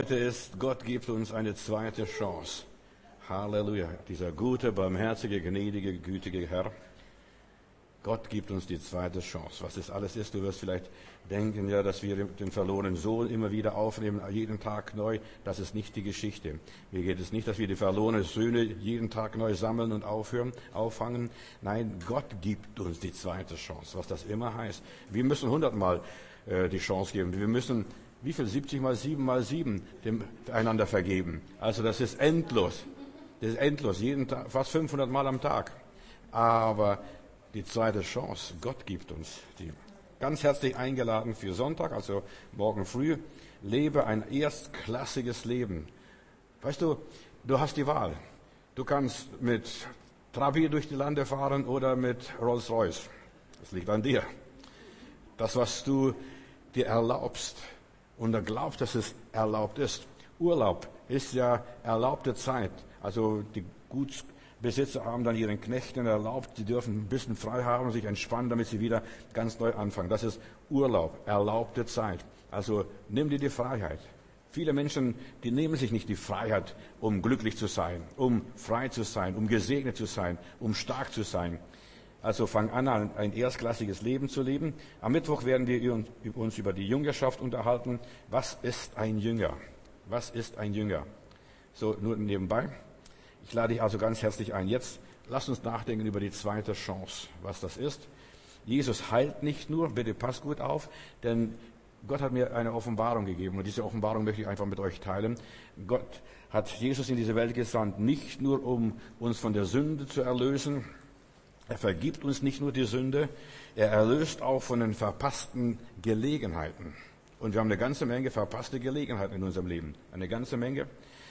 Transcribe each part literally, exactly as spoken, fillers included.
heute ist, Gott gibt uns eine zweite Chance. Halleluja. Dieser gute, barmherzige, gnädige, gütige Herr. Gott gibt uns die zweite Chance. Was das alles ist, du wirst vielleicht denken, ja, dass wir den verlorenen Sohn immer wieder aufnehmen, jeden Tag neu. Das ist nicht die Geschichte. Mir geht es nicht, dass wir die verlorenen Söhne jeden Tag neu sammeln und aufhören, auffangen. Nein, Gott gibt uns die zweite Chance, was das immer heißt. Wir müssen hundertmal äh, die Chance geben. Wir müssen, wie viel? siebzig mal sieben mal sieben dem einander vergeben. Also das ist endlos. Das ist endlos. Jeden Tag, fast fünfhundert Mal am Tag. Aber die zweite Chance, Gott gibt uns die. Ganz herzlich eingeladen für Sonntag, also morgen früh. Lebe ein erstklassiges Leben. Weißt du, du hast die Wahl. Du kannst mit Trabi durch die Lande fahren oder mit Rolls-Royce. Das liegt an dir. Das, was du dir erlaubst und du glaubst, dass es erlaubt ist. Urlaub ist ja erlaubte Zeit. Also die Gutsbesitzer haben dann ihren Knechten erlaubt, sie dürfen ein bisschen frei haben, sich entspannen, damit sie wieder ganz neu anfangen. Das ist Urlaub, erlaubte Zeit. Also nimm dir die Freiheit. Viele Menschen, die nehmen sich nicht die Freiheit, um glücklich zu sein, um frei zu sein, um gesegnet zu sein, um stark zu sein. Also fang an, ein erstklassiges Leben zu leben. Am Mittwoch werden wir uns über die Jüngerschaft unterhalten. Was ist ein Jünger? Was ist ein Jünger? So, nur nebenbei. Ich lade dich also ganz herzlich ein. Jetzt lass uns nachdenken über die zweite Chance, was das ist. Jesus heilt nicht nur, bitte passt gut auf, denn Gott hat mir eine Offenbarung gegeben und diese Offenbarung möchte ich einfach mit euch teilen. Gott hat Jesus in diese Welt gesandt, nicht nur um uns von der Sünde zu erlösen. Er vergibt uns nicht nur die Sünde, er erlöst auch von den verpassten Gelegenheiten. Und wir haben eine ganze Menge verpasste Gelegenheiten in unserem Leben. Eine ganze Menge.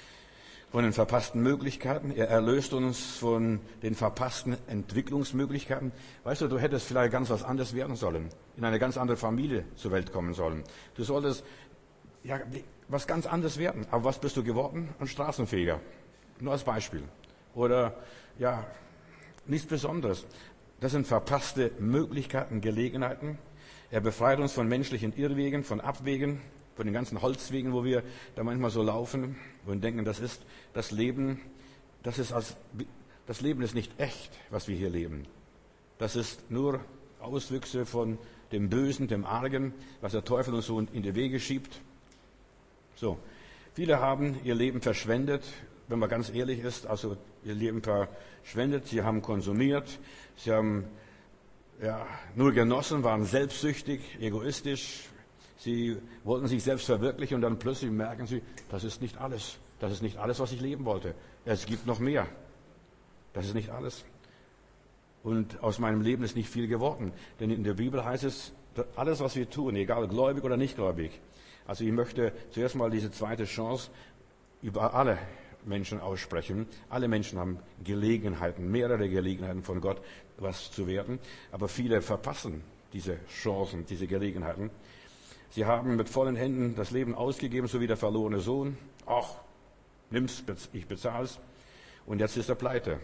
Von den verpassten Möglichkeiten. Er erlöst uns von den verpassten Entwicklungsmöglichkeiten. Weißt du, du hättest vielleicht ganz was anderes werden sollen. In eine ganz andere Familie zur Welt kommen sollen. Du solltest, ja, was ganz anderes werden. Aber was bist du geworden? Ein Straßenfeger. Nur als Beispiel. Oder, ja, nichts Besonderes. Das sind verpasste Möglichkeiten, Gelegenheiten. Er befreit uns von menschlichen Irrwegen, von Abwegen, von den ganzen Holzwegen, wo wir da manchmal so laufen und denken, das ist das Leben, das ist als, das Leben ist nicht echt, was wir hier leben. Das ist nur Auswüchse von dem Bösen, dem Argen, was der Teufel uns so in die Wege schiebt. So. Viele haben ihr Leben verschwendet, wenn man ganz ehrlich ist, also ihr Leben verschwendet, sie haben konsumiert, sie haben, ja, nur genossen, waren selbstsüchtig, egoistisch. Sie wollten sich selbst verwirklichen und dann plötzlich merken sie, das ist nicht alles. Das ist nicht alles, was ich leben wollte. Es gibt noch mehr. Das ist nicht alles. Und aus meinem Leben ist nicht viel geworden. Denn in der Bibel heißt es, alles, was wir tun, egal gläubig oder nicht gläubig. Also ich möchte zuerst mal diese zweite Chance über alle Menschen aussprechen. Alle Menschen haben Gelegenheiten, mehrere Gelegenheiten von Gott, was zu werden. Aber viele verpassen diese Chancen, diese Gelegenheiten. Sie haben mit vollen Händen das Leben ausgegeben, so wie der verlorene Sohn. Ach, nimm's, ich bezahl's. Und jetzt ist er pleite.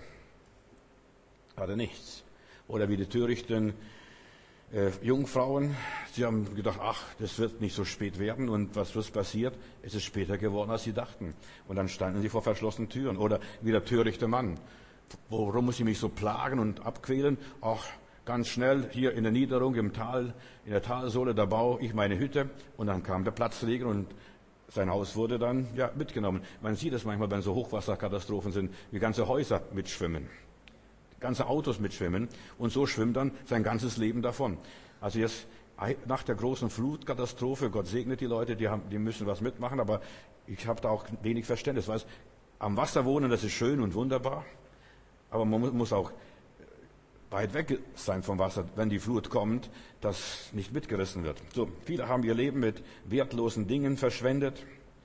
Hat er nichts. Oder wie die törichten äh, Jungfrauen. Sie haben gedacht, ach, das wird nicht so spät werden. Und was ist passiert? Es ist später geworden, als sie dachten. Und dann standen sie vor verschlossenen Türen. Oder wie der törichte Mann. Warum muss ich mich so plagen und abquälen? Ach, ganz schnell hier in der Niederung im Tal, in der Talsohle, da baue ich meine Hütte. Und dann kam der Platzleger und sein Haus wurde dann, ja, mitgenommen. Man sieht es manchmal, wenn so Hochwasserkatastrophen sind, wie ganze Häuser mitschwimmen. Ganze Autos mitschwimmen. Und so schwimmt dann sein ganzes Leben davon. Also jetzt, nach der großen Flutkatastrophe, Gott segnet die Leute, die haben, die müssen was mitmachen, aber ich habe da auch wenig Verständnis. Weißt, am Wasser wohnen, das ist schön und wunderbar. Aber man muss auch weit weg sein vom Wasser, wenn die Flut kommt, das nicht mitgerissen wird. So, viele haben ihr Leben mit wertlosen Dingen verschwendet.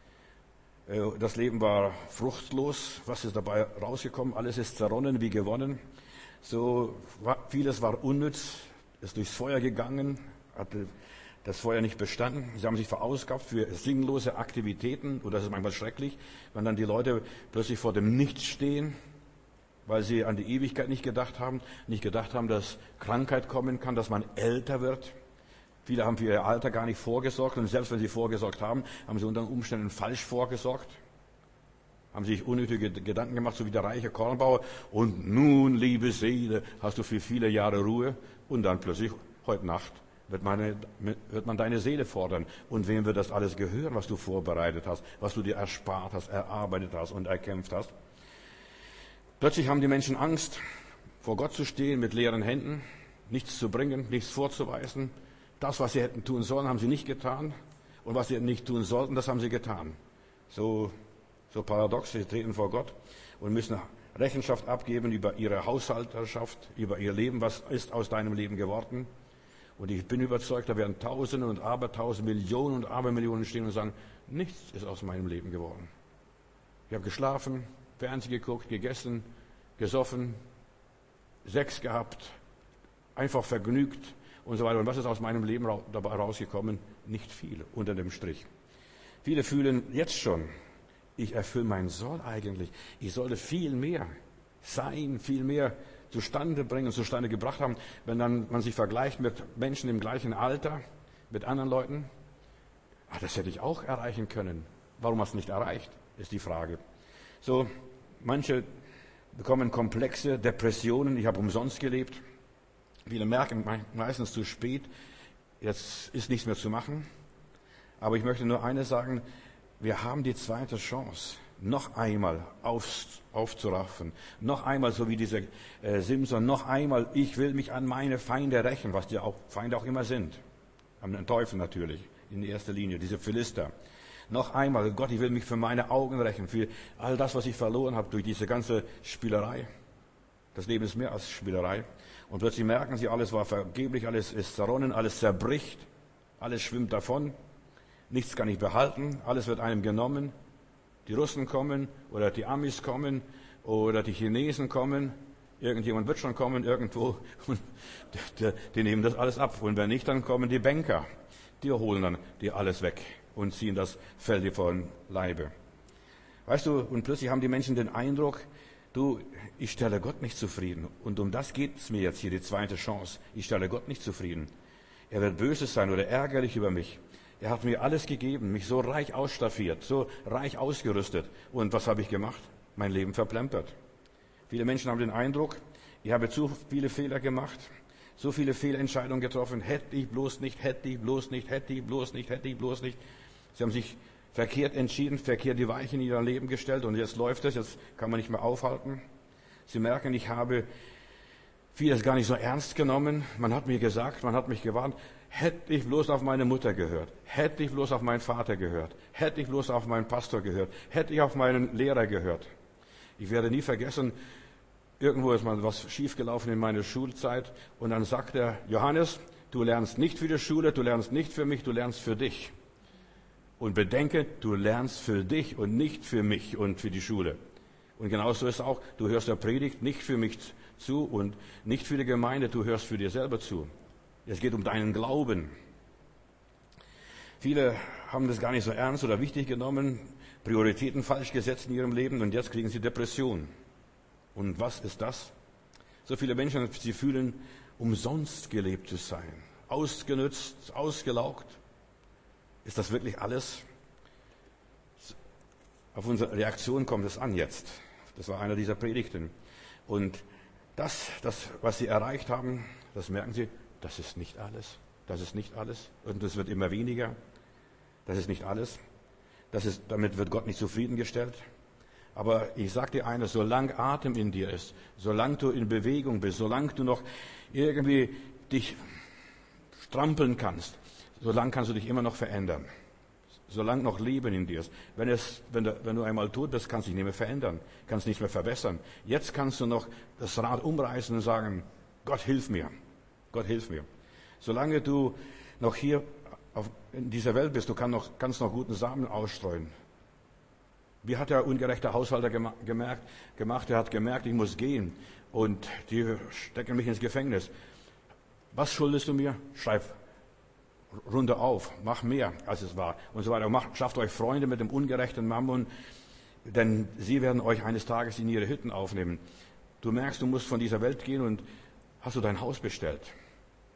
Das Leben war fruchtlos. Was ist dabei rausgekommen? Alles ist zerronnen wie gewonnen. So, vieles war unnütz, ist durchs Feuer gegangen, hatte das Feuer nicht bestanden. Sie haben sich verausgabt für sinnlose Aktivitäten, und das ist manchmal schrecklich, wenn dann die Leute plötzlich vor dem Nichts stehen, weil sie an die Ewigkeit nicht gedacht haben, nicht gedacht haben, dass Krankheit kommen kann, dass man älter wird. Viele haben für ihr Alter gar nicht vorgesorgt und selbst wenn sie vorgesorgt haben, haben sie unter Umständen falsch vorgesorgt. Haben sich unnötige Gedanken gemacht, so wie der reiche Kornbauer. Und nun, liebe Seele, hast du für viele Jahre Ruhe. Und dann plötzlich, heute Nacht, wird, meine, wird man deine Seele fordern. Und wem wird das alles gehören, was du vorbereitet hast, was du dir erspart hast, erarbeitet hast und erkämpft hast? Plötzlich haben die Menschen Angst, vor Gott zu stehen mit leeren Händen, nichts zu bringen, nichts vorzuweisen. Das, was sie hätten tun sollen, haben sie nicht getan. Und was sie nicht tun sollten, das haben sie getan. So So paradox, sie treten vor Gott und müssen Rechenschaft abgeben über ihre Haushalterschaft, über ihr Leben, was ist aus deinem Leben geworden. Und ich bin überzeugt, da werden Tausende und Abertausende, Millionen und Abermillionen stehen und sagen, nichts ist aus meinem Leben geworden. Ich habe geschlafen, Fernsehen geguckt, gegessen, gesoffen, Sex gehabt, einfach vergnügt und so weiter. Und was ist aus meinem Leben dabei rausgekommen? Nicht viel, unter dem Strich. Viele fühlen jetzt schon, ich erfülle mein Soll eigentlich. Ich sollte viel mehr sein, viel mehr zustande bringen, zustande gebracht haben. Wenn dann man sich vergleicht mit Menschen im gleichen Alter, mit anderen Leuten, ah, das hätte ich auch erreichen können. Warum hast du nicht erreicht, ist die Frage. So, manche bekommen komplexe Depressionen. Ich habe umsonst gelebt. Viele merken meistens zu spät, jetzt ist nichts mehr zu machen. Aber ich möchte nur eines sagen, wir haben die zweite Chance, noch einmal auf, aufzuraffen, noch einmal, so wie dieser äh, Simson, noch einmal, ich will mich an meine Feinde rächen, was die auch, Feinde auch immer sind. An den Teufel natürlich, in erster Linie, diese Philister. Noch einmal, Gott, ich will mich für meine Augen rächen, für all das, was ich verloren habe durch diese ganze Spielerei. Das Leben ist mehr als Spielerei. Und plötzlich merken sie, alles war vergeblich, alles ist zerronnen, alles zerbricht, alles schwimmt davon. Nichts kann ich behalten, alles wird einem genommen. Die Russen kommen oder die Amis kommen oder die Chinesen kommen. Irgendjemand wird schon kommen irgendwo und die, die nehmen das alles ab. Und wenn nicht, dann kommen die Banker. Die holen dann dir alles weg und ziehen das Fell dir vor den Leibe. Weißt du, und plötzlich haben die Menschen den Eindruck, du, ich stelle Gott nicht zufrieden. Und um das geht es mir jetzt hier, die zweite Chance. Ich stelle Gott nicht zufrieden. Er wird böse sein oder ärgerlich über mich. Er hat mir alles gegeben, mich so reich ausstaffiert, so reich ausgerüstet. Und was habe ich gemacht? Mein Leben verplempert. Viele Menschen haben den Eindruck, ich habe zu viele Fehler gemacht, so viele Fehlentscheidungen getroffen. Hätte ich bloß nicht, hätte ich bloß nicht, hätte ich bloß nicht, hätte ich bloß nicht. Sie haben sich verkehrt entschieden, verkehrt die Weichen in ihr Leben gestellt. Und jetzt läuft es, jetzt kann man nicht mehr aufhalten. Sie merken, ich habe vieles gar nicht so ernst genommen. Man hat mir gesagt, man hat mich gewarnt. Hätte ich bloß auf meine Mutter gehört, hätte ich bloß auf meinen Vater gehört, hätte ich bloß auf meinen Pastor gehört, hätte ich auf meinen Lehrer gehört. Ich werde nie vergessen, irgendwo ist mal was schiefgelaufen in meiner Schulzeit und dann sagt er, Johannes, du lernst nicht für die Schule, du lernst nicht für mich, du lernst für dich. Und bedenke, du lernst für dich und nicht für mich und für die Schule. Und genauso ist es auch, du hörst der Predigt nicht für mich zu und nicht für die Gemeinde, du hörst für dir selber zu. Es geht um deinen Glauben. Viele haben das gar nicht so ernst oder wichtig genommen, Prioritäten falsch gesetzt in ihrem Leben und jetzt kriegen sie Depression. Und was ist das? So viele Menschen, sie fühlen, umsonst gelebt zu sein, ausgenützt, ausgelaugt. Ist das wirklich alles? Auf unsere Reaktion kommt es an jetzt. Das war einer dieser Predigten. Und das, das, was sie erreicht haben, das merken sie, das ist nicht alles. Das ist nicht alles. Und es wird immer weniger. Das ist nicht alles. Das ist, damit wird Gott nicht zufriedengestellt. Aber ich sage dir eines, solange Atem in dir ist, solange du in Bewegung bist, solange du noch irgendwie dich strampeln kannst, solange kannst du dich immer noch verändern. Solange noch Leben in dir ist. Wenn, es, wenn, du, wenn du einmal tot bist, kannst du dich nicht mehr verändern, kannst nicht mehr verbessern. Jetzt kannst du noch das Rad umreißen und sagen, Gott, hilf mir. Gott, hilf mir. Solange du noch hier auf, in dieser Welt bist, du kannst noch, kannst noch guten Samen ausstreuen. Wie hat der ungerechte Haushalter gemerkt, gemacht? Er hat gemerkt, ich muss gehen und die stecken mich ins Gefängnis. Was schuldest du mir? Schreib runter auf, mach mehr, als es war und so weiter. Macht, schafft euch Freunde mit dem ungerechten Mammon, denn sie werden euch eines Tages in ihre Hütten aufnehmen. Du merkst, du musst von dieser Welt gehen und hast du dein Haus bestellt.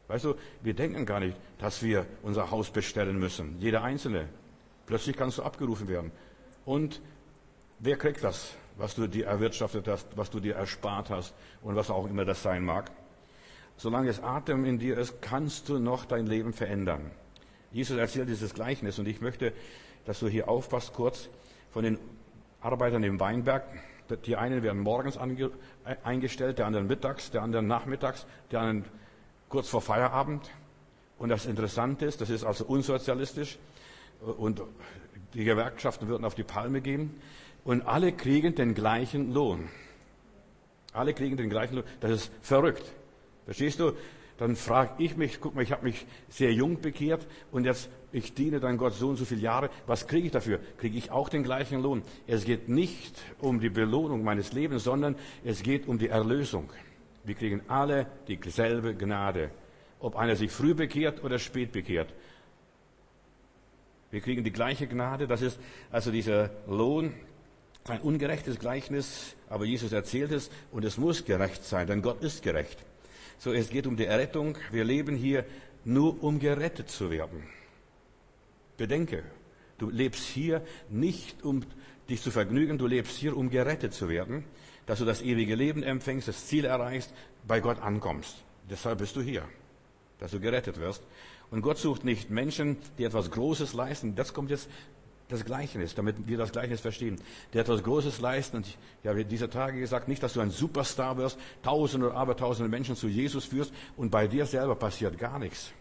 Weißt du, wir denken gar nicht, dass wir unser Haus bestellen müssen. Jeder Einzelne. Plötzlich kannst du abgerufen werden. Und wer kriegt das, was du dir erwirtschaftet hast, was du dir erspart hast und was auch immer das sein mag? Solange es Atem in dir ist, kannst du noch dein Leben verändern. Jesus erzählt dieses Gleichnis und ich möchte, dass du hier aufpasst kurz von den Arbeitern im Weinberg. Die einen werden morgens ange, eingestellt, der anderen mittags, der anderen nachmittags, der anderen kurz vor Feierabend. Und das Interessante ist, das ist also unsozialistisch und die Gewerkschaften würden auf die Palme gehen und alle kriegen den gleichen Lohn. Alle kriegen den gleichen Lohn. Das ist verrückt. Verstehst du? Dann frage ich mich, guck mal, ich habe mich sehr jung bekehrt und jetzt, ich diene dann Gott so und so viele Jahre. Was kriege ich dafür? Kriege ich auch den gleichen Lohn? Es geht nicht um die Belohnung meines Lebens, sondern es geht um die Erlösung. Wir kriegen alle dieselbe Gnade. Ob einer sich früh bekehrt oder spät bekehrt. Wir kriegen die gleiche Gnade. Das ist also dieser Lohn. Ein ungerechtes Gleichnis, aber Jesus erzählt es und es muss gerecht sein, denn Gott ist gerecht. So, es geht um die Errettung. Wir leben hier nur, um gerettet zu werden. Bedenke, du lebst hier nicht, um dich zu vergnügen, du lebst hier, um gerettet zu werden, dass du das ewige Leben empfängst, das Ziel erreichst, bei Gott ankommst. Deshalb bist du hier, dass du gerettet wirst. Und Gott sucht nicht Menschen, die etwas Großes leisten. Das kommt jetzt das Gleichnis, damit wir das Gleichnis verstehen. Die etwas Großes leisten. Und ich habe dieser Tage gesagt, nicht, dass du ein Superstar wirst, tausende oder abertausende Menschen zu Jesus führst und bei dir selber passiert gar nichts.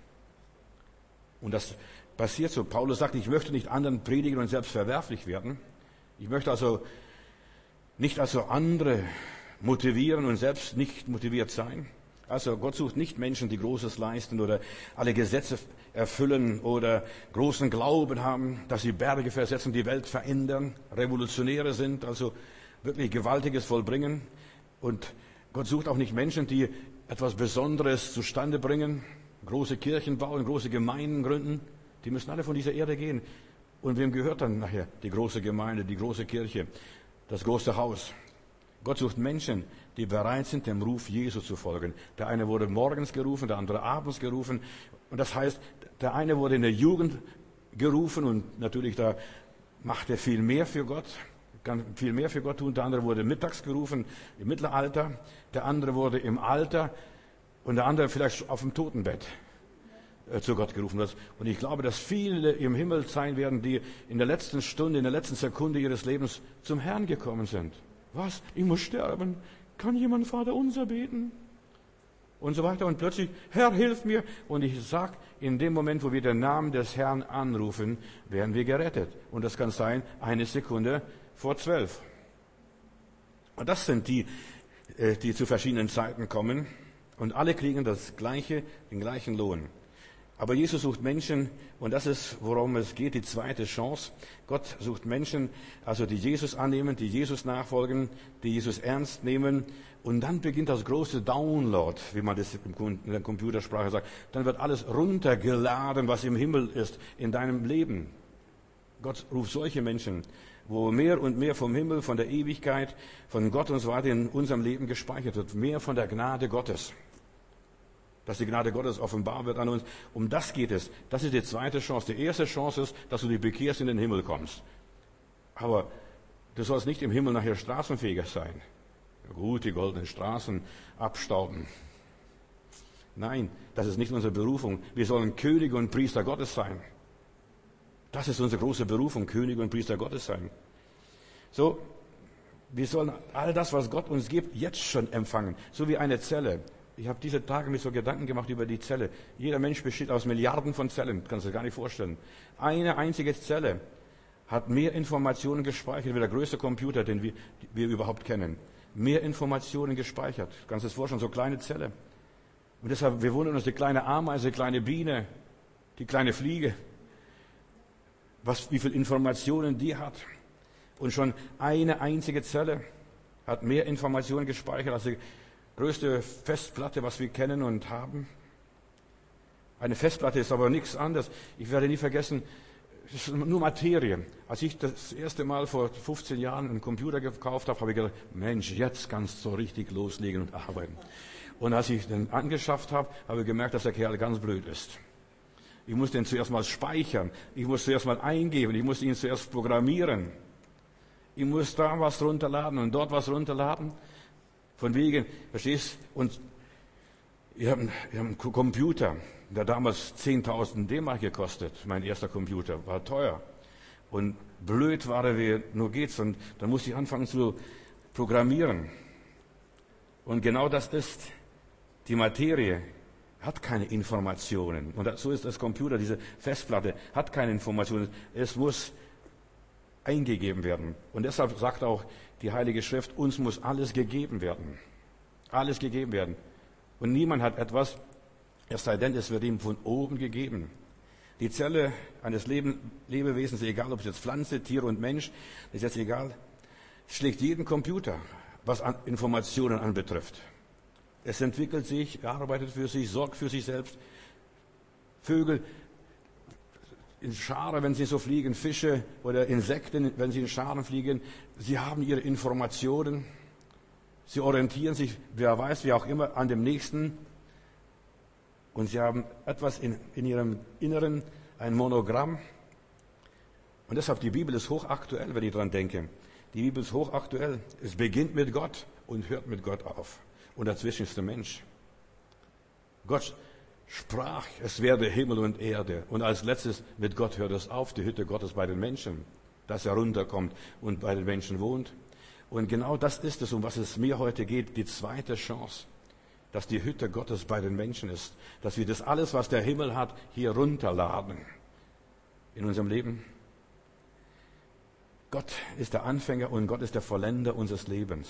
Und das passiert so. Paulus sagt, ich möchte nicht anderen predigen und selbst verwerflich werden. Ich möchte also nicht also andere motivieren und selbst nicht motiviert sein. Also Gott sucht nicht Menschen, die Großes leisten oder alle Gesetze erfüllen oder großen Glauben haben, dass sie Berge versetzen, die Welt verändern, Revolutionäre sind, also wirklich Gewaltiges vollbringen. Und Gott sucht auch nicht Menschen, die etwas Besonderes zustande bringen, große Kirchen bauen, große Gemeinden gründen. Die müssen alle von dieser Erde gehen. Und wem gehört dann nachher die große Gemeinde, die große Kirche, das große Haus? Gott sucht Menschen, die bereit sind, dem Ruf Jesu zu folgen. Der eine wurde morgens gerufen, der andere abends gerufen. Und das heißt, der eine wurde in der Jugend gerufen und natürlich da macht er viel mehr für Gott, kann viel mehr für Gott tun. Der andere wurde mittags gerufen, im Mittelalter. Der andere wurde im Alter und der andere vielleicht auf dem Totenbett äh, zu Gott gerufen wird. Und ich glaube, dass viele im Himmel sein werden, die in der letzten Stunde, in der letzten Sekunde ihres Lebens zum Herrn gekommen sind. Was? Ich muss sterben. Kann jemand Vater unser beten? Und so weiter. Und plötzlich, Herr, hilf mir. Und ich sag, in dem Moment, wo wir den Namen des Herrn anrufen, werden wir gerettet. Und das kann sein, eine Sekunde vor zwölf. Und das sind die, die zu verschiedenen Zeiten kommen. Und alle kriegen das gleiche, den gleichen Lohn. Aber Jesus sucht Menschen, und das ist, worum es geht, die zweite Chance. Gott sucht Menschen, also die Jesus annehmen, die Jesus nachfolgen, die Jesus ernst nehmen. Und dann beginnt das große Download, wie man das in der Computersprache sagt. Dann wird alles runtergeladen, was im Himmel ist, in deinem Leben. Gott ruft solche Menschen, wo mehr und mehr vom Himmel, von der Ewigkeit, von Gott und so weiter in unserem Leben gespeichert wird. Mehr von der Gnade Gottes. Dass die Gnade Gottes offenbar wird an uns. Um das geht es. Das ist die zweite Chance. Die erste Chance ist, dass du dich bekehrst, in den Himmel kommst. Aber du sollst nicht im Himmel nachher straßenfähiger sein. Gut, die goldenen Straßen abstauben. Nein, das ist nicht unsere Berufung. Wir sollen Könige und Priester Gottes sein. Das ist unsere große Berufung, Könige und Priester Gottes sein. So, wir sollen all das, was Gott uns gibt, jetzt schon empfangen. So wie eine Zelle. Ich habe diese Tage mir so Gedanken gemacht über die Zelle. Jeder Mensch besteht aus Milliarden von Zellen. Kannst du dir gar nicht vorstellen. Eine einzige Zelle hat mehr Informationen gespeichert wie der größte Computer, den wir, wir überhaupt kennen. Mehr Informationen gespeichert. Kannst du dir vorstellen, so kleine Zelle. Und deshalb, wir wundern uns, die kleine Ameise, die kleine Biene, die kleine Fliege, was, wie viel Informationen die hat. Und schon eine einzige Zelle hat mehr Informationen gespeichert als die größte Festplatte, was wir kennen und haben. Eine Festplatte ist aber nichts anderes. Ich werde nie vergessen, es ist nur Materie. Als ich das erste Mal vor fünfzehn Jahren einen Computer gekauft habe, habe ich gedacht, Mensch, jetzt kannst du so richtig loslegen und arbeiten. Und als ich den angeschafft habe, habe ich gemerkt, dass der Kerl ganz blöd ist. Ich musste ihn zuerst mal speichern. Ich musste zuerst mal eingeben. Ich musste ihn zuerst programmieren. Ich muss da was runterladen und dort was runterladen. Von wegen, verstehst du? Und ich habe hab einen Computer, der damals zehntausend D-Mark gekostet. Mein erster Computer war teuer. Und blöd war er, wie nur geht's. Und dann musste ich anfangen zu programmieren. Und genau das ist die Materie. Hat keine Informationen. Und so ist das Computer, diese Festplatte, hat keine Informationen. Es muss eingegeben werden. Und deshalb sagt auch die Heilige Schrift, uns muss alles gegeben werden. Alles gegeben werden. Und niemand hat etwas, es sei denn, es wird ihm von oben gegeben. Die Zelle eines Leben, Lebewesens, egal ob es jetzt Pflanze, Tier und Mensch, ist jetzt egal, schlägt jeden Computer, was an Informationen anbetrifft. Es entwickelt sich, arbeitet für sich, sorgt für sich selbst. Vögel in Scharen, wenn sie so fliegen, Fische oder Insekten, wenn sie in Scharen fliegen, sie haben ihre Informationen. Sie orientieren sich, wer weiß, wie auch immer, an dem Nächsten. Und sie haben etwas in, in ihrem Inneren, ein Monogramm. Und deshalb, die Bibel ist hochaktuell, wenn ich daran denke. Die Bibel ist hochaktuell. Es beginnt mit Gott und hört mit Gott auf. Und dazwischen ist der Mensch. Gott sprach, es werde Himmel und Erde. Und als letztes, mit Gott hört es auf, die Hütte Gottes bei den Menschen, dass er runterkommt und bei den Menschen wohnt. Und genau das ist es, um was es mir heute geht, die zweite Chance, dass die Hütte Gottes bei den Menschen ist, dass wir das alles, was der Himmel hat, hier runterladen in unserem Leben. Gott ist der Anfänger und Gott ist der Vollender unseres Lebens.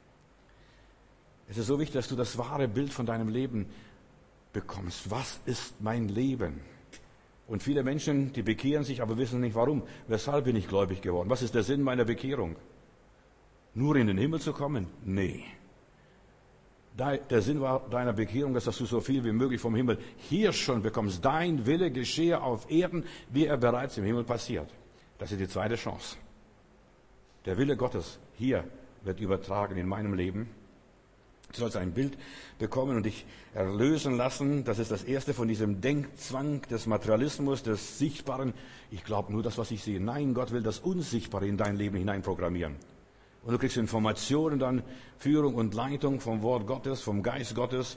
Es ist so wichtig, dass du das wahre Bild von deinem Leben bekommst. Was ist mein Leben? Und viele Menschen, die bekehren sich, aber wissen nicht warum. Weshalb bin ich gläubig geworden? Was ist der Sinn meiner Bekehrung? Nur in den Himmel zu kommen? Nee. Der Sinn war deiner Bekehrung, dass du so viel wie möglich vom Himmel hier schon bekommst. Dein Wille geschehe auf Erden, wie er bereits im Himmel passiert. Das ist die zweite Chance. Der Wille Gottes hier wird übertragen in meinem Leben. Du sollst ein Bild bekommen und dich erlösen lassen. Das ist das erste von diesem Denkzwang des Materialismus, des Sichtbaren. Ich glaube nur das, was ich sehe. Nein, Gott will das Unsichtbare in dein Leben hineinprogrammieren. Und du kriegst Informationen dann, Führung und Leitung vom Wort Gottes, vom Geist Gottes.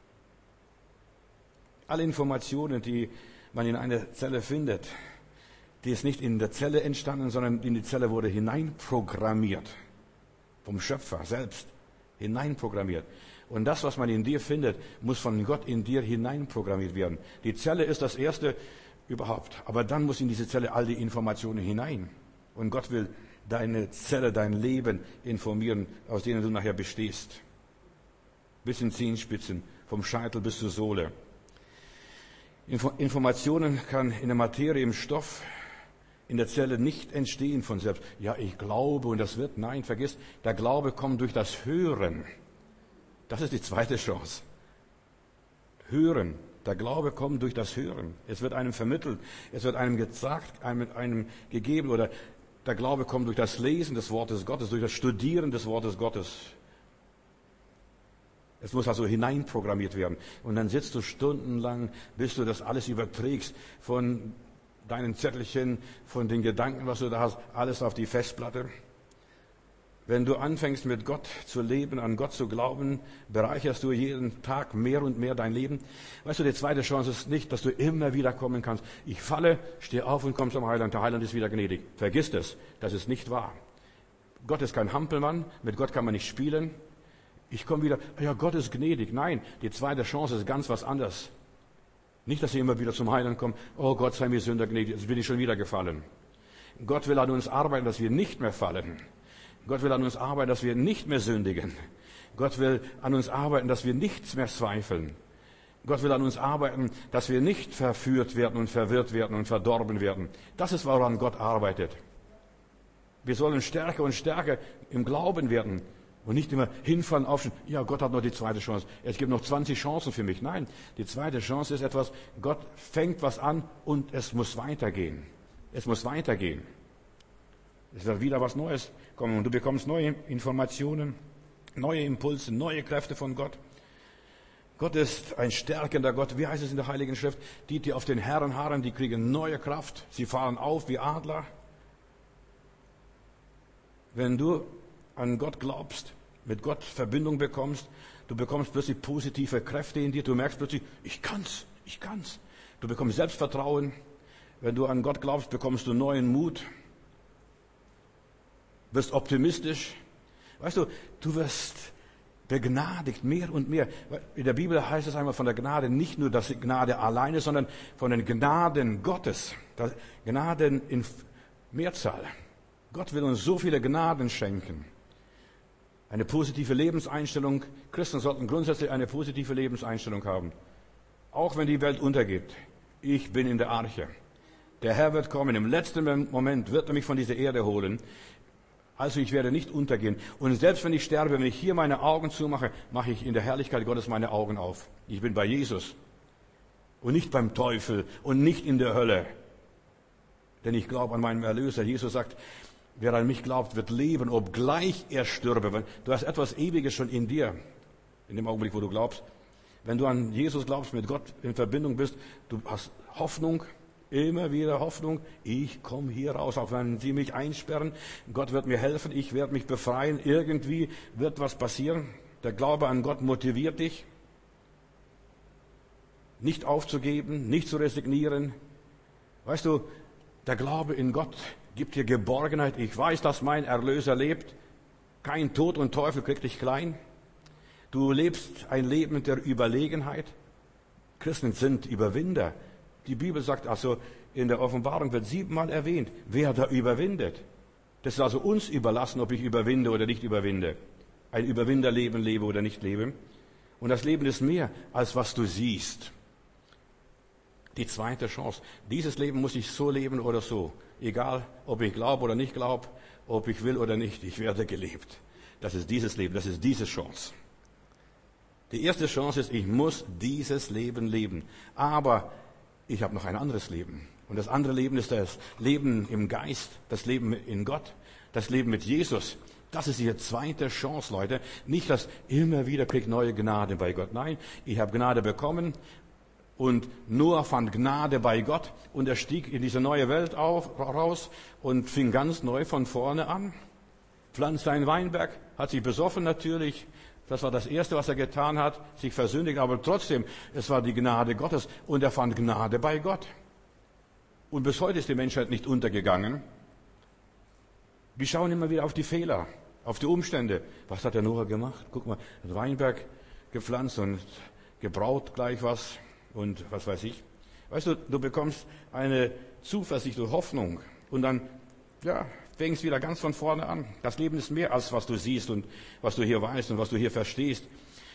Alle Informationen, die man in einer Zelle findet, die ist nicht in der Zelle entstanden, sondern in die Zelle wurde hineinprogrammiert. Vom Schöpfer selbst. Hineinprogrammiert. Und das, was man in dir findet, muss von Gott in dir hineinprogrammiert werden. Die Zelle ist das Erste überhaupt. Aber dann muss in diese Zelle all die Informationen hinein. Und Gott will deine Zelle, dein Leben informieren, aus denen du nachher bestehst. Bis in Zehenspitzen, vom Scheitel bis zur Sohle. Info- Informationen kann in der Materie, im Stoff, in der Zelle nicht entstehen von selbst. Ja, ich glaube und das wird. Nein, vergiss, der Glaube kommt durch das Hören. Das ist die zweite Chance. Hören. Der Glaube kommt durch das Hören. Es wird einem vermittelt. Es wird einem gesagt, einem, einem gegeben. Oder der Glaube kommt durch das Lesen des Wortes Gottes, durch das Studieren des Wortes Gottes. Es muss also hineinprogrammiert werden. Und dann sitzt du stundenlang, bis du das alles überträgst von deinen Zettelchen, von den Gedanken, was du da hast, alles auf die Festplatte. Wenn du anfängst, mit Gott zu leben, an Gott zu glauben, bereicherst du jeden Tag mehr und mehr dein Leben. Weißt du, die zweite Chance ist nicht, dass du immer wieder kommen kannst. Ich falle, stehe auf und komm zum Heiland. Der Heiland ist wieder gnädig. Vergiss das. Das ist nicht wahr. Gott ist kein Hampelmann. Mit Gott kann man nicht spielen. Ich komme wieder, ja, Gott ist gnädig. Nein, die zweite Chance ist ganz was anderes. Nicht, dass ich immer wieder zum Heiland komme. Oh Gott, sei mir Sünder gnädig. Jetzt bin ich schon wieder gefallen. Gott will an uns arbeiten, dass wir nicht mehr fallen. Gott will an uns arbeiten, dass wir nicht mehr sündigen. Gott will an uns arbeiten, dass wir nichts mehr zweifeln. Gott will an uns arbeiten, dass wir nicht verführt werden und verwirrt werden und verdorben werden. Das ist, woran Gott arbeitet. Wir sollen stärker und stärker im Glauben werden und nicht immer hinfallen, aufstehen. Ja, Gott hat noch die zweite Chance. Es gibt noch zwanzig Chancen für mich. Nein, die zweite Chance ist etwas, Gott fängt was an und es muss weitergehen. Es muss weitergehen. Es wird wieder was Neues kommen und du bekommst neue Informationen, neue Impulse, neue Kräfte von Gott. Gott ist ein stärkender Gott. Wie heißt es in der Heiligen Schrift? Die, die auf den Herrn harren, die kriegen neue Kraft. Sie fahren auf wie Adler. Wenn du an Gott glaubst, mit Gott Verbindung bekommst, du bekommst plötzlich positive Kräfte in dir. Du merkst plötzlich, ich kann's, ich kann's. Du bekommst Selbstvertrauen. Wenn du an Gott glaubst, bekommst du neuen Mut. Wirst optimistisch. Weißt du, du wirst begnadigt, mehr und mehr. In der Bibel heißt es einmal von der Gnade nicht nur, dass die Gnade alleine, sondern von den Gnaden Gottes. Gnaden in Mehrzahl. Gott will uns so viele Gnaden schenken. Eine positive Lebenseinstellung. Christen sollten grundsätzlich eine positive Lebenseinstellung haben. Auch wenn die Welt untergeht. Ich bin in der Arche. Der Herr wird kommen. Im letzten Moment wird er mich von dieser Erde holen. Also ich werde nicht untergehen. Und selbst wenn ich sterbe, wenn ich hier meine Augen zumache, mache ich in der Herrlichkeit Gottes meine Augen auf. Ich bin bei Jesus. Und nicht beim Teufel und nicht in der Hölle. Denn ich glaube an meinen Erlöser. Jesus sagt, wer an mich glaubt, wird leben, obgleich er stürbe. Du hast etwas Ewiges schon in dir, in dem Augenblick, wo du glaubst. Wenn du an Jesus glaubst, mit Gott in Verbindung bist, du hast Hoffnung, immer wieder Hoffnung. Ich komme hier raus, auch wenn sie mich einsperren. Gott wird mir helfen, ich werde mich befreien. Irgendwie wird was passieren. Der Glaube an Gott motiviert dich, nicht aufzugeben, nicht zu resignieren. Weißt du, der Glaube in Gott gibt dir Geborgenheit. Ich weiß, dass mein Erlöser lebt. Kein Tod und Teufel kriegt dich klein. Du lebst ein Leben der Überlegenheit. Christen sind Überwinder. Die Bibel sagt also, in der Offenbarung wird siebenmal erwähnt, wer da überwindet. Das ist also uns überlassen, ob ich überwinde oder nicht überwinde. Ein Überwinderleben lebe oder nicht lebe. Und das Leben ist mehr, als was du siehst. Die zweite Chance. Dieses Leben muss ich so leben oder so. Egal, ob ich glaube oder nicht glaube, ob ich will oder nicht, ich werde gelebt. Das ist dieses Leben, das ist diese Chance. Die erste Chance ist, ich muss dieses Leben leben. Aber ich habe noch ein anderes Leben. Und das andere Leben ist das Leben im Geist, das Leben in Gott, das Leben mit Jesus. Das ist die zweite Chance, Leute. Nicht, dass immer wieder krieg neue Gnade bei Gott. Nein, ich habe Gnade bekommen und Noah fand Gnade bei Gott und er stieg in diese neue Welt auf, raus und fing ganz neu von vorne an. Pflanzte einen Weinberg, hat sich besoffen natürlich. Das war das Erste, was er getan hat, sich versündigt, aber trotzdem, es war die Gnade Gottes und er fand Gnade bei Gott. Und bis heute ist die Menschheit nicht untergegangen. Wir schauen immer wieder auf die Fehler, auf die Umstände. Was hat der Noah gemacht? Guck mal, ein Weinberg gepflanzt und gebraut gleich was und was weiß ich. Weißt du, du bekommst eine Zuversicht und Hoffnung und dann, ja, fängst wieder ganz von vorne an. Das Leben ist mehr als was du siehst und was du hier weißt und was du hier verstehst.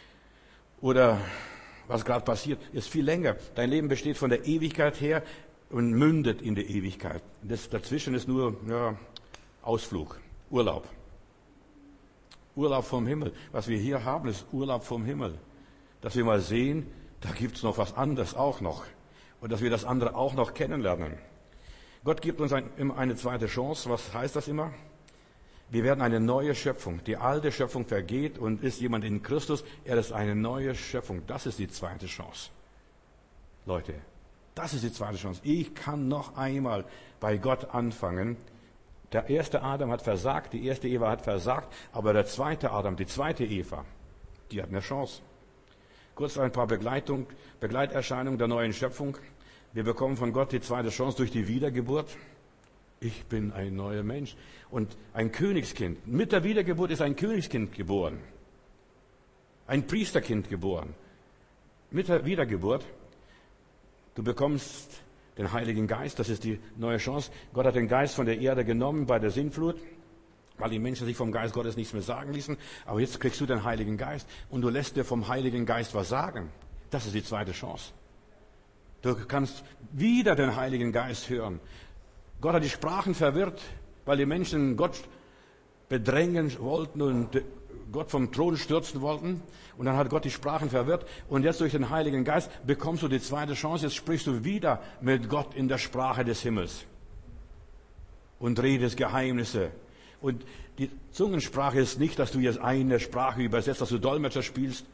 Oder was gerade passiert, ist viel länger. Dein Leben besteht von der Ewigkeit her und mündet in die Ewigkeit. Das dazwischen ist nur ja, Ausflug, Urlaub. Urlaub vom Himmel. Was wir hier haben, ist Urlaub vom Himmel. Dass wir mal sehen, da gibt's noch was anderes auch noch. Und dass wir das andere auch noch kennenlernen. Gott gibt uns ein, immer eine zweite Chance. Was heißt das immer? Wir werden eine neue Schöpfung. Die alte Schöpfung vergeht und ist jemand in Christus. Er ist eine neue Schöpfung. Das ist die zweite Chance. Leute, das ist die zweite Chance. Ich kann noch einmal bei Gott anfangen. Der erste Adam hat versagt, die erste Eva hat versagt, aber der zweite Adam, die zweite Eva, die hat eine Chance. Kurz ein paar Begleitung, Begleiterscheinungen der neuen Schöpfung. Wir bekommen von Gott die zweite Chance durch die Wiedergeburt. Ich bin ein neuer Mensch. Und ein Königskind. Mit der Wiedergeburt ist ein Königskind geboren. Ein Priesterkind geboren. Mit der Wiedergeburt. Du bekommst den Heiligen Geist. Das ist die neue Chance. Gott hat den Geist von der Erde genommen bei der Sintflut, weil die Menschen sich vom Geist Gottes nichts mehr sagen ließen. Aber jetzt kriegst du den Heiligen Geist und du lässt dir vom Heiligen Geist was sagen. Das ist die zweite Chance. Du kannst wieder den Heiligen Geist hören. Gott hat die Sprachen verwirrt, weil die Menschen Gott bedrängen wollten und Gott vom Thron stürzen wollten. Und dann hat Gott die Sprachen verwirrt. Und jetzt durch den Heiligen Geist bekommst du die zweite Chance. Jetzt sprichst du wieder mit Gott in der Sprache des Himmels. Und redest Geheimnisse. Und die Zungensprache ist nicht, dass du jetzt eine Sprache übersetzt, dass du Dolmetscher spielst.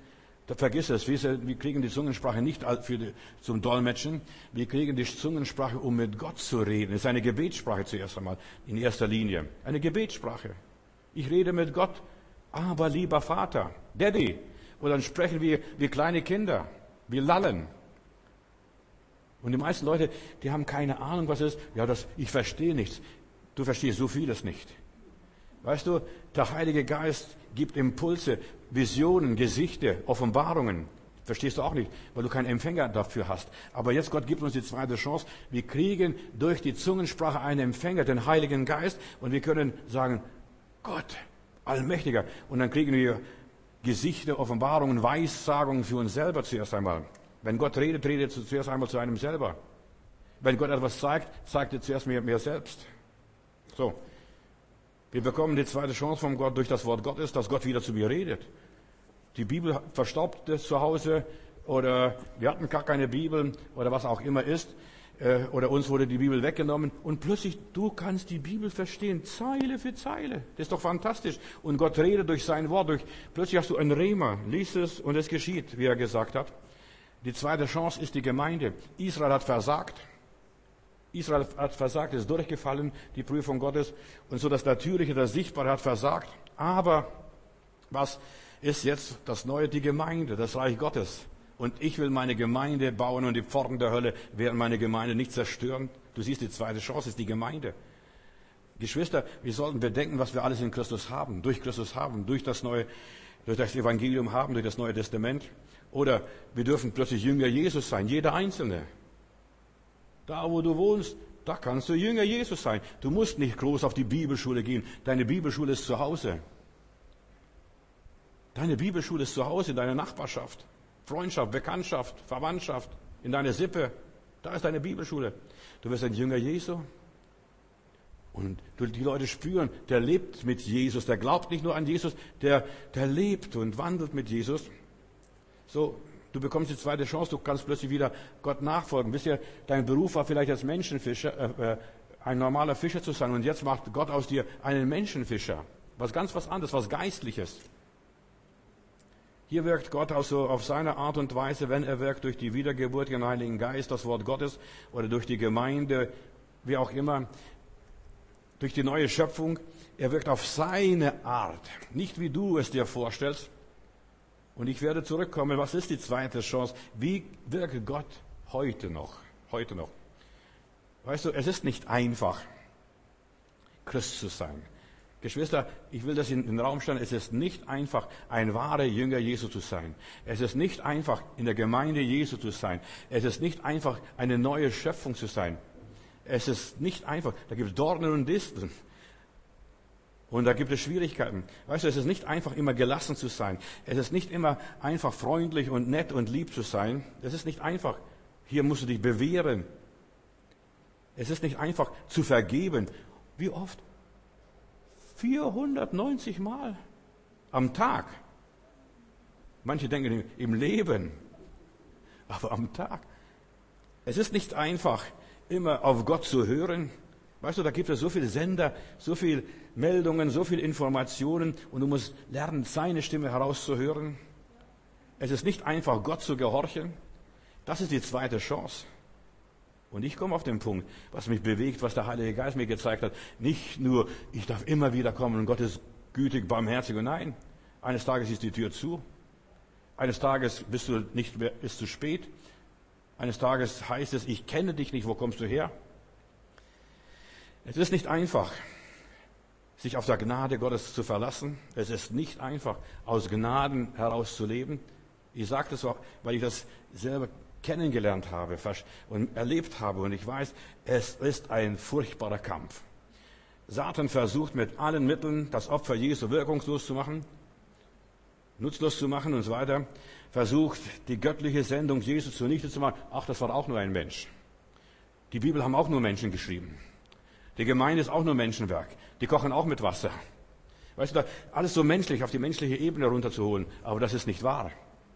Da vergiss es, wir kriegen die Zungensprache nicht für die, zum Dolmetschen. Wir kriegen die Zungensprache, um mit Gott zu reden. Es ist eine Gebetssprache zuerst einmal, in erster Linie. Eine Gebetssprache. Ich rede mit Gott, aber lieber Vater, Daddy. Und dann sprechen wir wie kleine Kinder. Wir lallen. Und die meisten Leute, die haben keine Ahnung, was es ist. Ja, das, ich verstehe nichts. Du verstehst so vieles nicht. Weißt du, der Heilige Geist gibt Impulse, Visionen, Gesichte, Offenbarungen. Verstehst du auch nicht, weil du keinen Empfänger dafür hast. Aber jetzt, Gott gibt uns die zweite Chance. Wir kriegen durch die Zungensprache einen Empfänger, den Heiligen Geist. Und wir können sagen, Gott, Allmächtiger. Und dann kriegen wir Gesichter, Offenbarungen, Weissagungen für uns selber zuerst einmal. Wenn Gott redet, redet er zuerst einmal zu einem selber. Wenn Gott etwas zeigt, zeigt er zuerst mir, mir selbst. So. Wir bekommen die zweite Chance von Gott durch das Wort Gottes, dass Gott wieder zu mir redet. Die Bibel verstaubt es zu Hause oder wir hatten gar keine Bibel oder was auch immer ist. Oder uns wurde die Bibel weggenommen und plötzlich, du kannst die Bibel verstehen, Zeile für Zeile. Das ist doch fantastisch. Und Gott redet durch sein Wort. Durch, plötzlich hast du ein Rema, liest es und es geschieht, wie er gesagt hat. Die zweite Chance ist die Gemeinde. Israel hat versagt. Israel hat versagt, ist durchgefallen, die Prüfung Gottes. Und so das Natürliche, das Sichtbare hat versagt. Aber was ist jetzt das Neue? Die Gemeinde, das Reich Gottes. Und ich will meine Gemeinde bauen und die Pforten der Hölle werden meine Gemeinde nicht zerstören. Du siehst, die zweite Chance ist die Gemeinde. Geschwister, wir sollten bedenken, was wir alles in Christus haben, durch Christus haben, durch das neue, durch das Evangelium haben, durch das Neue Testament. Oder wir dürfen plötzlich Jünger Jesus sein, jeder Einzelne. Da, wo du wohnst, da kannst du Jünger Jesus sein. Du musst nicht groß auf die Bibelschule gehen. Deine Bibelschule ist zu Hause. Deine Bibelschule ist zu Hause, in deiner Nachbarschaft. Freundschaft, Bekanntschaft, Verwandtschaft, in deiner Sippe. Da ist deine Bibelschule. Du wirst ein Jünger Jesu. Und die Leute spüren, der lebt mit Jesus. Der glaubt nicht nur an Jesus, der, der lebt und wandelt mit Jesus. So, du bekommst die zweite Chance, du kannst plötzlich wieder Gott nachfolgen. Wisst ihr, dein Beruf war vielleicht als Menschenfischer, äh, ein normaler Fischer zu sein. Und jetzt macht Gott aus dir einen Menschenfischer. Was ganz was anderes, was Geistliches. Hier wirkt Gott auch so auf seine Art und Weise, wenn er wirkt durch die Wiedergeburt im Heiligen Geist, das Wort Gottes, oder durch die Gemeinde, wie auch immer, durch die neue Schöpfung. Er wirkt auf seine Art, nicht wie du es dir vorstellst. Und ich werde zurückkommen, was ist die zweite Chance? Wie wirkt Gott heute noch? Heute noch. Weißt du, es ist nicht einfach, Christ zu sein. Geschwister, ich will das in den Raum stellen, es ist nicht einfach, ein wahrer Jünger Jesu zu sein. Es ist nicht einfach, in der Gemeinde Jesu zu sein. Es ist nicht einfach, eine neue Schöpfung zu sein. Es ist nicht einfach, da gibt es Dornen und Disteln. Und da gibt es Schwierigkeiten. Weißt du, es ist nicht einfach, immer gelassen zu sein. Es ist nicht immer einfach, freundlich und nett und lieb zu sein. Es ist nicht einfach. Hier musst du dich bewähren. Es ist nicht einfach, zu vergeben. Wie oft? vierhundertneunzig Mal am Tag. Manche denken im Leben, aber am Tag. Es ist nicht einfach, immer auf Gott zu hören. Weißt du, da gibt es so viele Sender, so viele Meldungen, so viele Informationen und du musst lernen, seine Stimme herauszuhören. Es ist nicht einfach, Gott zu gehorchen. Das ist die zweite Chance. Und ich komme auf den Punkt, was mich bewegt, was der Heilige Geist mir gezeigt hat. Nicht nur, ich darf immer wieder kommen und Gott ist gütig, barmherzig. Und nein, eines Tages ist die Tür zu. Eines Tages bist du nicht mehr, ist zu spät. Eines Tages heißt es, ich kenne dich nicht, wo kommst du her? Es ist nicht einfach, sich auf der Gnade Gottes zu verlassen. Es ist nicht einfach, aus Gnaden heraus zu leben. Ich sage das auch, weil ich das selber kennengelernt habe und erlebt habe. Und ich weiß, es ist ein furchtbarer Kampf. Satan versucht mit allen Mitteln, das Opfer Jesu wirkungslos zu machen, nutzlos zu machen und so weiter. Versucht, die göttliche Sendung Jesu zunichte zu machen. Ach, das war auch nur ein Mensch. Die Bibel haben auch nur Menschen geschrieben. Die Gemeinde ist auch nur Menschenwerk. Die kochen auch mit Wasser. Weißt du, alles so menschlich, auf die menschliche Ebene runterzuholen. Aber das ist nicht wahr.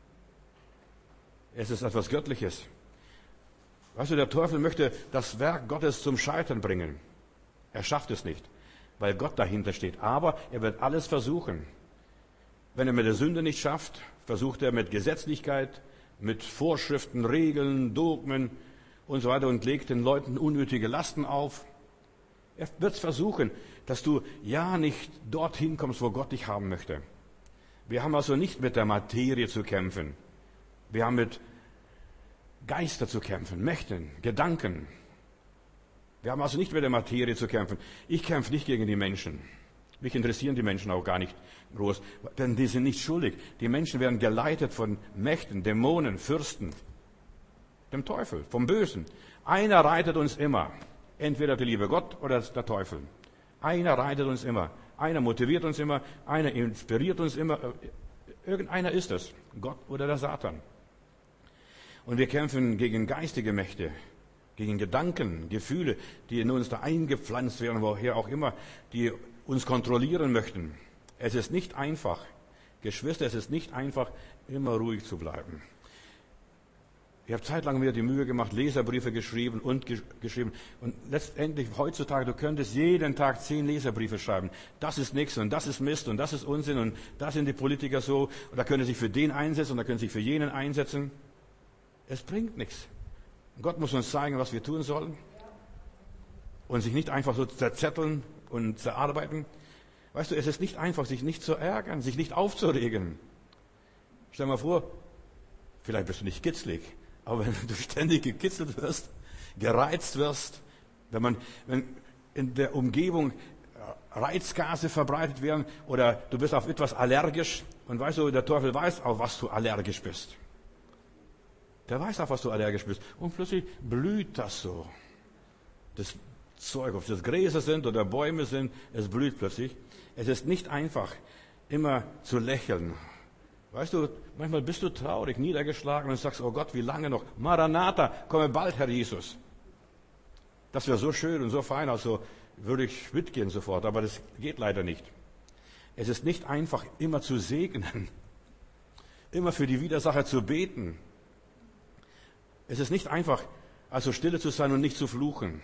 Es ist etwas Göttliches. Weißt du, der Teufel möchte das Werk Gottes zum Scheitern bringen. Er schafft es nicht, weil Gott dahinter steht. Aber er wird alles versuchen. Wenn er mit der Sünde nicht schafft, versucht er mit Gesetzlichkeit, mit Vorschriften, Regeln, Dogmen und so weiter und legt den Leuten unnötige Lasten auf. Er wird versuchen, dass du ja nicht dorthin kommst, wo Gott dich haben möchte. Wir haben also nicht mit der Materie zu kämpfen. Wir haben mit Geister zu kämpfen, Mächten, Gedanken. Wir haben also nicht mit der Materie zu kämpfen. Ich kämpfe nicht gegen die Menschen. Mich interessieren die Menschen auch gar nicht groß, denn die sind nicht schuldig. Die Menschen werden geleitet von Mächten, Dämonen, Fürsten, dem Teufel, vom Bösen. Einer reitet uns immer. Entweder der liebe Gott oder der Teufel. Einer reitet uns immer. Einer motiviert uns immer. Einer inspiriert uns immer. Irgendeiner ist es. Gott oder der Satan. Und wir kämpfen gegen geistige Mächte, gegen Gedanken, Gefühle, die in uns da eingepflanzt werden, woher auch immer, die uns kontrollieren möchten. Es ist nicht einfach, Geschwister, es ist nicht einfach, immer ruhig zu bleiben. Ich habe zeitlang mir die Mühe gemacht, Leserbriefe geschrieben und ge- geschrieben. Und letztendlich heutzutage, du könntest jeden Tag zehn Leserbriefe schreiben. Das ist nichts und das ist Mist und das ist Unsinn und das sind die Politiker so. Und da können sie sich für den einsetzen und da können sie sich für jenen einsetzen. Es bringt nichts. Gott muss uns zeigen, was wir tun sollen. Und sich nicht einfach so zerzetteln und zerarbeiten. Weißt du, es ist nicht einfach, sich nicht zu ärgern, sich nicht aufzuregen. Stell dir mal vor, vielleicht bist du nicht kitzlig, aber wenn du ständig gekitzelt wirst, gereizt wirst, wenn man, wenn in der Umgebung Reizgase verbreitet werden oder du bist auf etwas allergisch und weißt du, der Teufel weiß, auf was du allergisch bist. Der weiß, auf was du allergisch bist. Und plötzlich blüht das so. Das Zeug, ob das Gräser sind oder Bäume sind, es blüht plötzlich. Es ist nicht einfach, immer zu lächeln. Weißt du, manchmal bist du traurig, niedergeschlagen und sagst, oh Gott, wie lange noch? Maranatha, komme bald, Herr Jesus. Das wäre so schön und so fein, also würde ich mitgehen sofort, aber das geht leider nicht. Es ist nicht einfach, immer zu segnen, immer für die Widersacher zu beten. Es ist nicht einfach, also stille zu sein und nicht zu fluchen.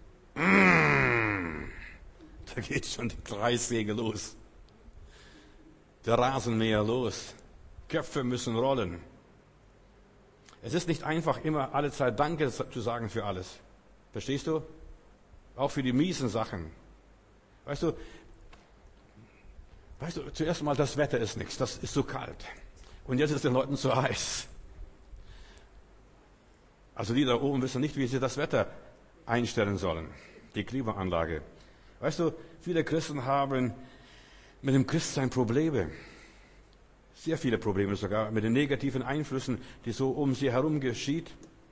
Da geht schon die Kreissäge los. Der Rasenmäher los. Köpfe müssen rollen. Es ist nicht einfach, immer alle Zeit Danke zu sagen für alles. Verstehst du? Auch für die miesen Sachen. Weißt du, weißt du, zuerst mal, das Wetter ist nichts, das ist so kalt. Und jetzt ist den Leuten zu heiß. Also die da oben wissen nicht, wie sie das Wetter einstellen sollen. Die Klimaanlage. Weißt du, viele Christen haben mit dem Christsein Probleme. Sehr viele Probleme sogar mit den negativen Einflüssen, die so um sie herum geschieht.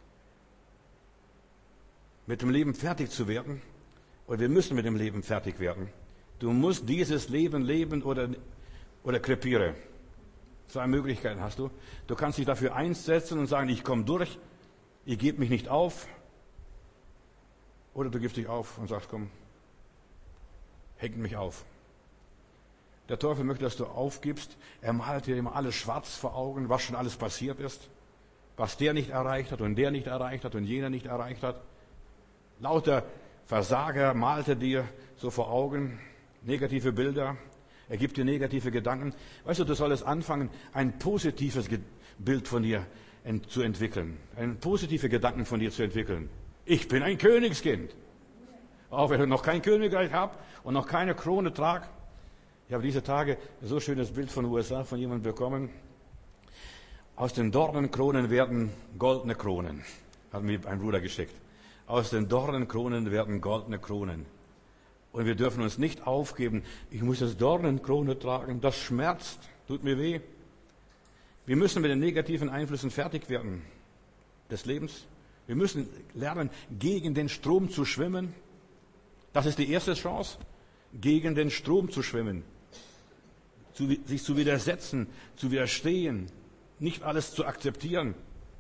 Mit dem Leben fertig zu werden. Und wir müssen mit dem Leben fertig werden. Du musst dieses Leben leben oder, oder krepiere. Zwei Möglichkeiten hast du. Du kannst dich dafür einsetzen und sagen, ich komme durch, ich gebe mich nicht auf. Oder du gibst dich auf und sagst, komm, hängt mich auf. Der Teufel möchte, dass du aufgibst. Er malt dir immer alles schwarz vor Augen, was schon alles passiert ist. Was der nicht erreicht hat und der nicht erreicht hat und jener nicht erreicht hat. Lauter Versager malt er dir so vor Augen, negative Bilder. Er gibt dir negative Gedanken. Weißt du, du solltest anfangen, ein positives Bild von dir zu entwickeln. Einen positive Gedanken von dir zu entwickeln. Ich bin ein Königskind. Auch wenn ich noch kein Königreich habe und noch keine Krone trage. Ich habe diese Tage so ein schönes Bild von den U S A von jemandem bekommen. Aus den Dornenkronen werden goldene Kronen. Hat mir ein Bruder geschickt. Aus den Dornenkronen werden goldene Kronen. Und wir dürfen uns nicht aufgeben. Ich muss jetzt Dornenkrone tragen. Das schmerzt. Tut mir weh. Wir müssen mit den negativen Einflüssen fertig werden. Des Lebens. Wir müssen lernen, gegen den Strom zu schwimmen. Das ist die erste Chance. Gegen den Strom zu schwimmen. Zu, sich zu widersetzen, zu widerstehen. Nicht alles zu akzeptieren.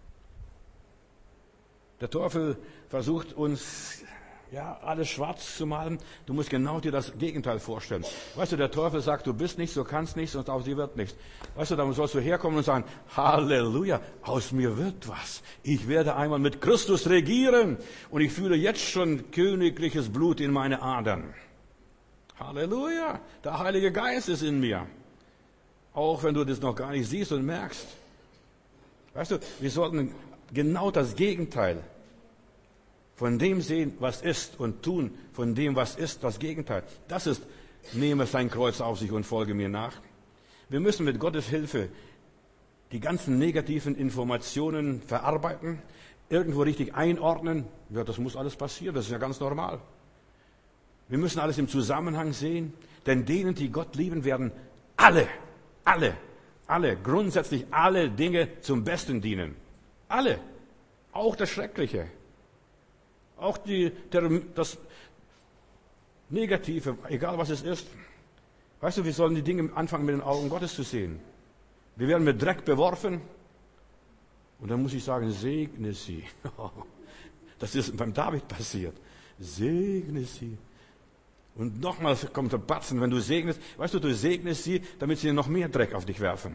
Der Teufel versucht uns, ja, alles schwarz zu malen. Du musst genau dir das Gegenteil vorstellen. Weißt du, der Teufel sagt, du bist nichts, du kannst nichts und aus dir wird nichts. Weißt du, da sollst du herkommen und sagen, Halleluja, aus mir wird was. Ich werde einmal mit Christus regieren und ich fühle jetzt schon königliches Blut in meine Adern. Halleluja, der Heilige Geist ist in mir. Auch wenn du das noch gar nicht siehst und merkst. Weißt du, wir sollten genau das Gegenteil von dem sehen, was ist, und tun von dem, was ist, das Gegenteil. Das ist, nehme sein Kreuz auf sich und folge mir nach. Wir müssen mit Gottes Hilfe die ganzen negativen Informationen verarbeiten, irgendwo richtig einordnen. Ja, das muss alles passieren, das ist ja ganz normal. Wir müssen alles im Zusammenhang sehen, denn denen, die Gott lieben, werden alle, alle, alle, grundsätzlich alle Dinge zum Besten dienen. Alle. Auch das Schreckliche. Auch die, der, das Negative, egal was es ist. Weißt du, wir sollen die Dinge anfangen mit den Augen Gottes zu sehen. Wir werden mit Dreck beworfen. Und dann muss ich sagen, segne sie. Das ist beim David passiert. Segne sie. Und nochmals kommt der Batzen, wenn du segnest. Weißt du, du segnest sie, damit sie noch mehr Dreck auf dich werfen.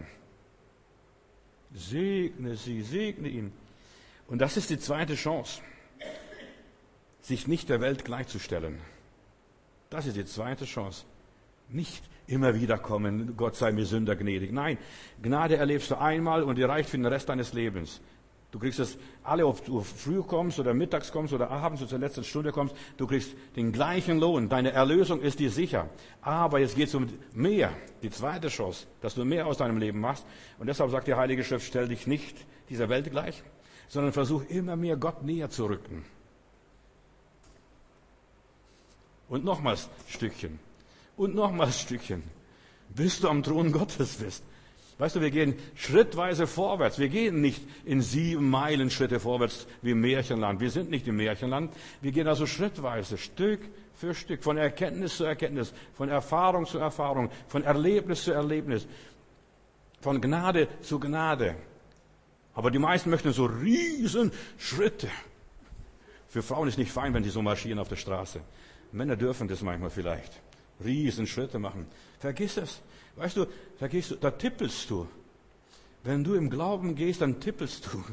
Segne sie, segne ihn. Und das ist die zweite Chance, sich nicht der Welt gleichzustellen. Das ist die zweite Chance. Nicht immer wieder kommen, Gott sei mir Sünder gnädig. Nein, Gnade erlebst du einmal und die reicht für den Rest deines Lebens. Du kriegst es alle, ob du früh kommst oder mittags kommst oder abends oder zur letzten Stunde kommst, du kriegst den gleichen Lohn. Deine Erlösung ist dir sicher. Aber jetzt geht es um mehr, die zweite Chance, dass du mehr aus deinem Leben machst. Und deshalb sagt die Heilige Schrift, stell dich nicht dieser Welt gleich, sondern versuch immer mehr Gott näher zu rücken. Und nochmals Stückchen. Und nochmals Stückchen. Bis du am Thron Gottes bist. Weißt du, wir gehen schrittweise vorwärts. Wir gehen nicht in sieben Meilen Schritte vorwärts wie im Märchenland. Wir sind nicht im Märchenland. Wir gehen also schrittweise, Stück für Stück, von Erkenntnis zu Erkenntnis, von Erfahrung zu Erfahrung, von Erlebnis zu Erlebnis, von Gnade zu Gnade. Aber die meisten möchten so riesen Schritte. Für Frauen ist nicht fein, wenn sie so marschieren auf der Straße. Männer dürfen das manchmal vielleicht. Riesen Schritte machen. Vergiss es. Weißt du, vergiss du, da tippelst du. Wenn du im Glauben gehst, dann tippelst du.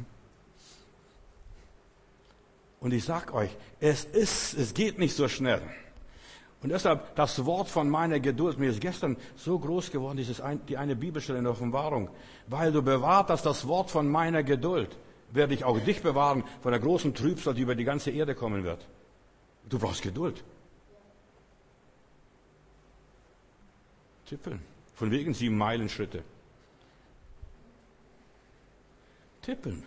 Und ich sag euch, es ist, es geht nicht so schnell. Und deshalb, das Wort von meiner Geduld, mir ist gestern so groß geworden, dieses ein, die eine Bibelstelle in der Offenbarung. Weil du bewahrt hast das Wort von meiner Geduld, werde ich auch dich bewahren von der großen Trübsal, die über die ganze Erde kommen wird. Du brauchst Geduld. Tippeln. Von wegen sieben Meilen Schritte. Tippeln.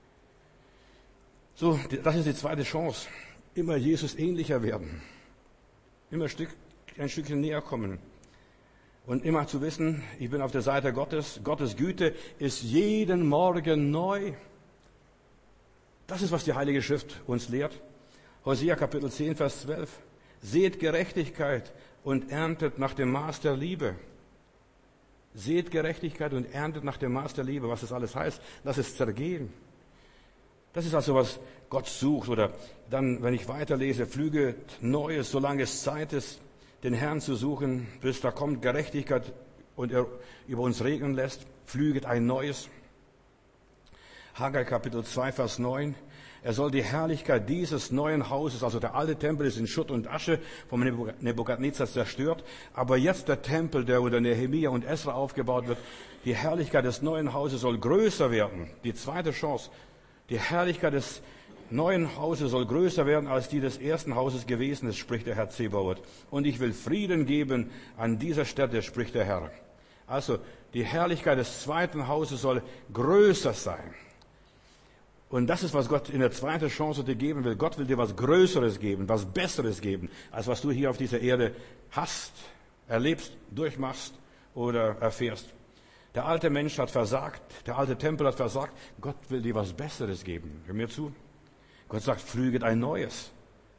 So, das ist die zweite Chance. Immer Jesus ähnlicher werden. Immer ein, Stück, ein Stückchen näher kommen. Und immer zu wissen, ich bin auf der Seite Gottes. Gottes Güte ist jeden Morgen neu. Das ist, was die Heilige Schrift uns lehrt. Hosea Kapitel zehn, Vers zwölf. Seht Gerechtigkeit und erntet nach dem Maß der Liebe. Seht Gerechtigkeit und erntet nach dem Maß der Liebe. Was das alles heißt, lass es zergehen. Das ist also, was Gott sucht. Oder dann, wenn ich weiterlese, flüget Neues, solange es Zeit ist, den Herrn zu suchen, bis da kommt Gerechtigkeit und er über uns regnen lässt. Flüget ein Neues. Haggai Kapitel zwei, Vers neun. Er soll die Herrlichkeit dieses neuen Hauses, also der alte Tempel ist in Schutt und Asche vom Nebukadnezar zerstört, aber jetzt der Tempel, der unter Nehemia und Esra aufgebaut wird, die Herrlichkeit des neuen Hauses soll größer werden. Die zweite Chance, die Herrlichkeit des neuen Hauses soll größer werden, als die des ersten Hauses gewesen ist, spricht der Herr Zebaoth. Und ich will Frieden geben an dieser Stätte, spricht der Herr. Also, die Herrlichkeit des zweiten Hauses soll größer sein. Und das ist, was Gott in der zweiten Chance dir geben will. Gott will dir was Größeres geben, was Besseres geben, als was du hier auf dieser Erde hast, erlebst, durchmachst oder erfährst. Der alte Mensch hat versagt, der alte Tempel hat versagt. Gott will dir was Besseres geben. Hör mir zu. Gott sagt, flüget ein Neues.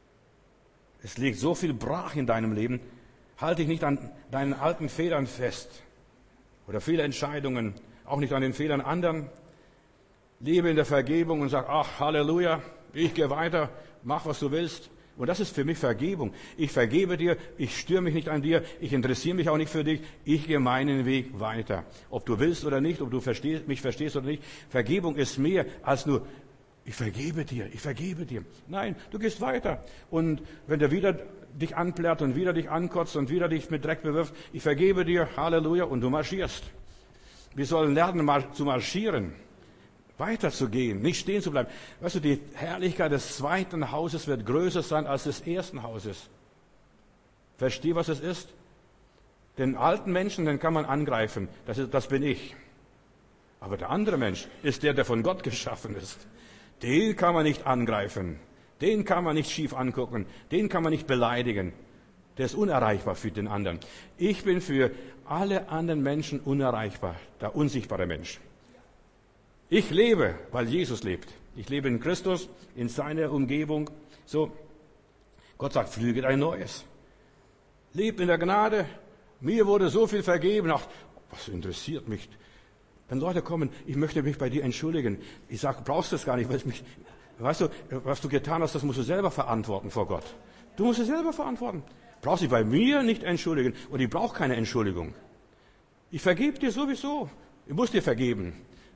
Es liegt so viel brach in deinem Leben. Halte dich nicht an deinen alten Fehlern fest oder Fehlentscheidungen, auch nicht an den Fehlern anderen. Lebe in der Vergebung und sag, ach, Halleluja, ich gehe weiter, mach, was du willst. Und das ist für mich Vergebung. Ich vergebe dir, ich störe mich nicht an dir, ich interessiere mich auch nicht für dich, ich gehe meinen Weg weiter. Ob du willst oder nicht, ob du verstehst, mich verstehst oder nicht, Vergebung ist mehr als nur, ich vergebe dir, ich vergebe dir. Nein, du gehst weiter. Und wenn der wieder dich anplärt und wieder dich ankotzt und wieder dich mit Dreck bewirft, ich vergebe dir, Halleluja, und du marschierst. Wir sollen lernen zu marschieren, weiterzugehen, nicht stehen zu bleiben. Weißt du, die Herrlichkeit des zweiten Hauses wird größer sein als des ersten Hauses. Versteh, was es ist? Den alten Menschen, den kann man angreifen. Das ist, das bin ich. Aber der andere Mensch ist der, der von Gott geschaffen ist. Den kann man nicht angreifen. Den kann man nicht schief angucken. Den kann man nicht beleidigen. Der ist unerreichbar für den anderen. Ich bin für alle anderen Menschen unerreichbar, der unsichtbare Mensch. Ich lebe, weil Jesus lebt. Ich lebe in Christus, in seiner Umgebung. So, Gott sagt, flüget ein neues. Leb in der Gnade. Mir wurde so viel vergeben. Ach, was interessiert mich? Wenn Leute kommen, ich möchte mich bei dir entschuldigen. Ich sage, brauchst du es gar nicht, weil ich mich, weißt du, was du getan hast, das musst du selber verantworten vor Gott. Du musst es selber verantworten. Brauchst dich bei mir nicht entschuldigen und ich brauche keine Entschuldigung. Ich vergebe dir sowieso. Ich muss dir vergeben.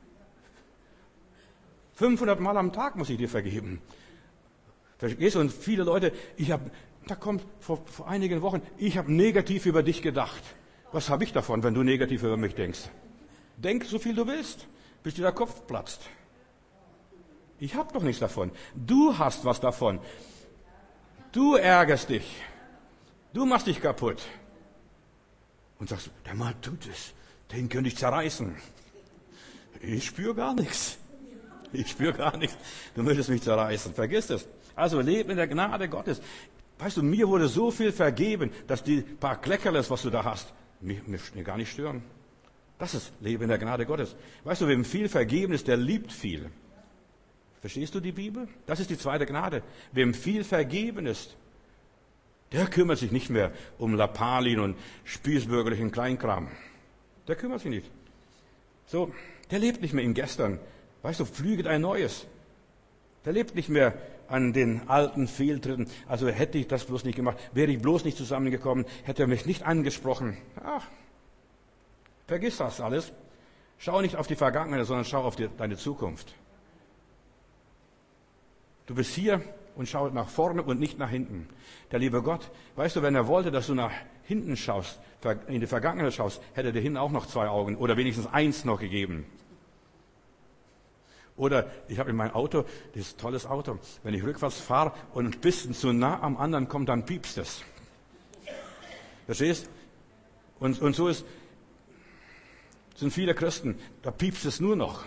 fünfhundert Mal am Tag muss ich dir vergeben. Verstehst du? Und viele Leute, ich habe, da kommt vor, vor einigen Wochen, ich habe negativ über dich gedacht. Was habe ich davon, wenn du negativ über mich denkst? Denk so viel du willst, bis dir der Kopf platzt. Ich habe doch nichts davon. Du hast was davon. Du ärgerst dich. Du machst dich kaputt. Und sagst, der Mann tut es. Den könnte ich zerreißen. Ich spüre gar nichts. Ich spüre gar nichts. Du möchtest mich zerreißen. Vergiss es. Also lebe in der Gnade Gottes. Weißt du, mir wurde so viel vergeben, dass die paar Kleckerles, was du da hast, mich, mich gar nicht stören. Das ist Leben in der Gnade Gottes. Weißt du, wem viel vergeben ist, der liebt viel. Verstehst du die Bibel? Das ist die zweite Gnade. Wem viel vergeben ist, der kümmert sich nicht mehr um Lappalien und spießbürgerlichen Kleinkram. Der kümmert sich nicht. So, der lebt nicht mehr im Gestern. Weißt du, flüget ein Neues. Der lebt nicht mehr an den alten Fehltritten. Also hätte ich das bloß nicht gemacht, wäre ich bloß nicht zusammengekommen, hätte er mich nicht angesprochen. Ach, vergiss das alles. Schau nicht auf die Vergangenheit, sondern schau auf die, deine Zukunft. Du bist hier und schau nach vorne und nicht nach hinten. Der liebe Gott, weißt du, wenn er wollte, dass du nach hinten schaust, in die Vergangenheit schaust, hätte er dir hinten auch noch zwei Augen oder wenigstens eins noch gegeben. Oder ich habe in meinem Auto, dieses tolles Auto, wenn ich rückwärts fahre und ein bisschen zu nah am anderen komme, dann piepst es. Verstehst? Und, und so ist, sind viele Christen, da piepst es nur noch.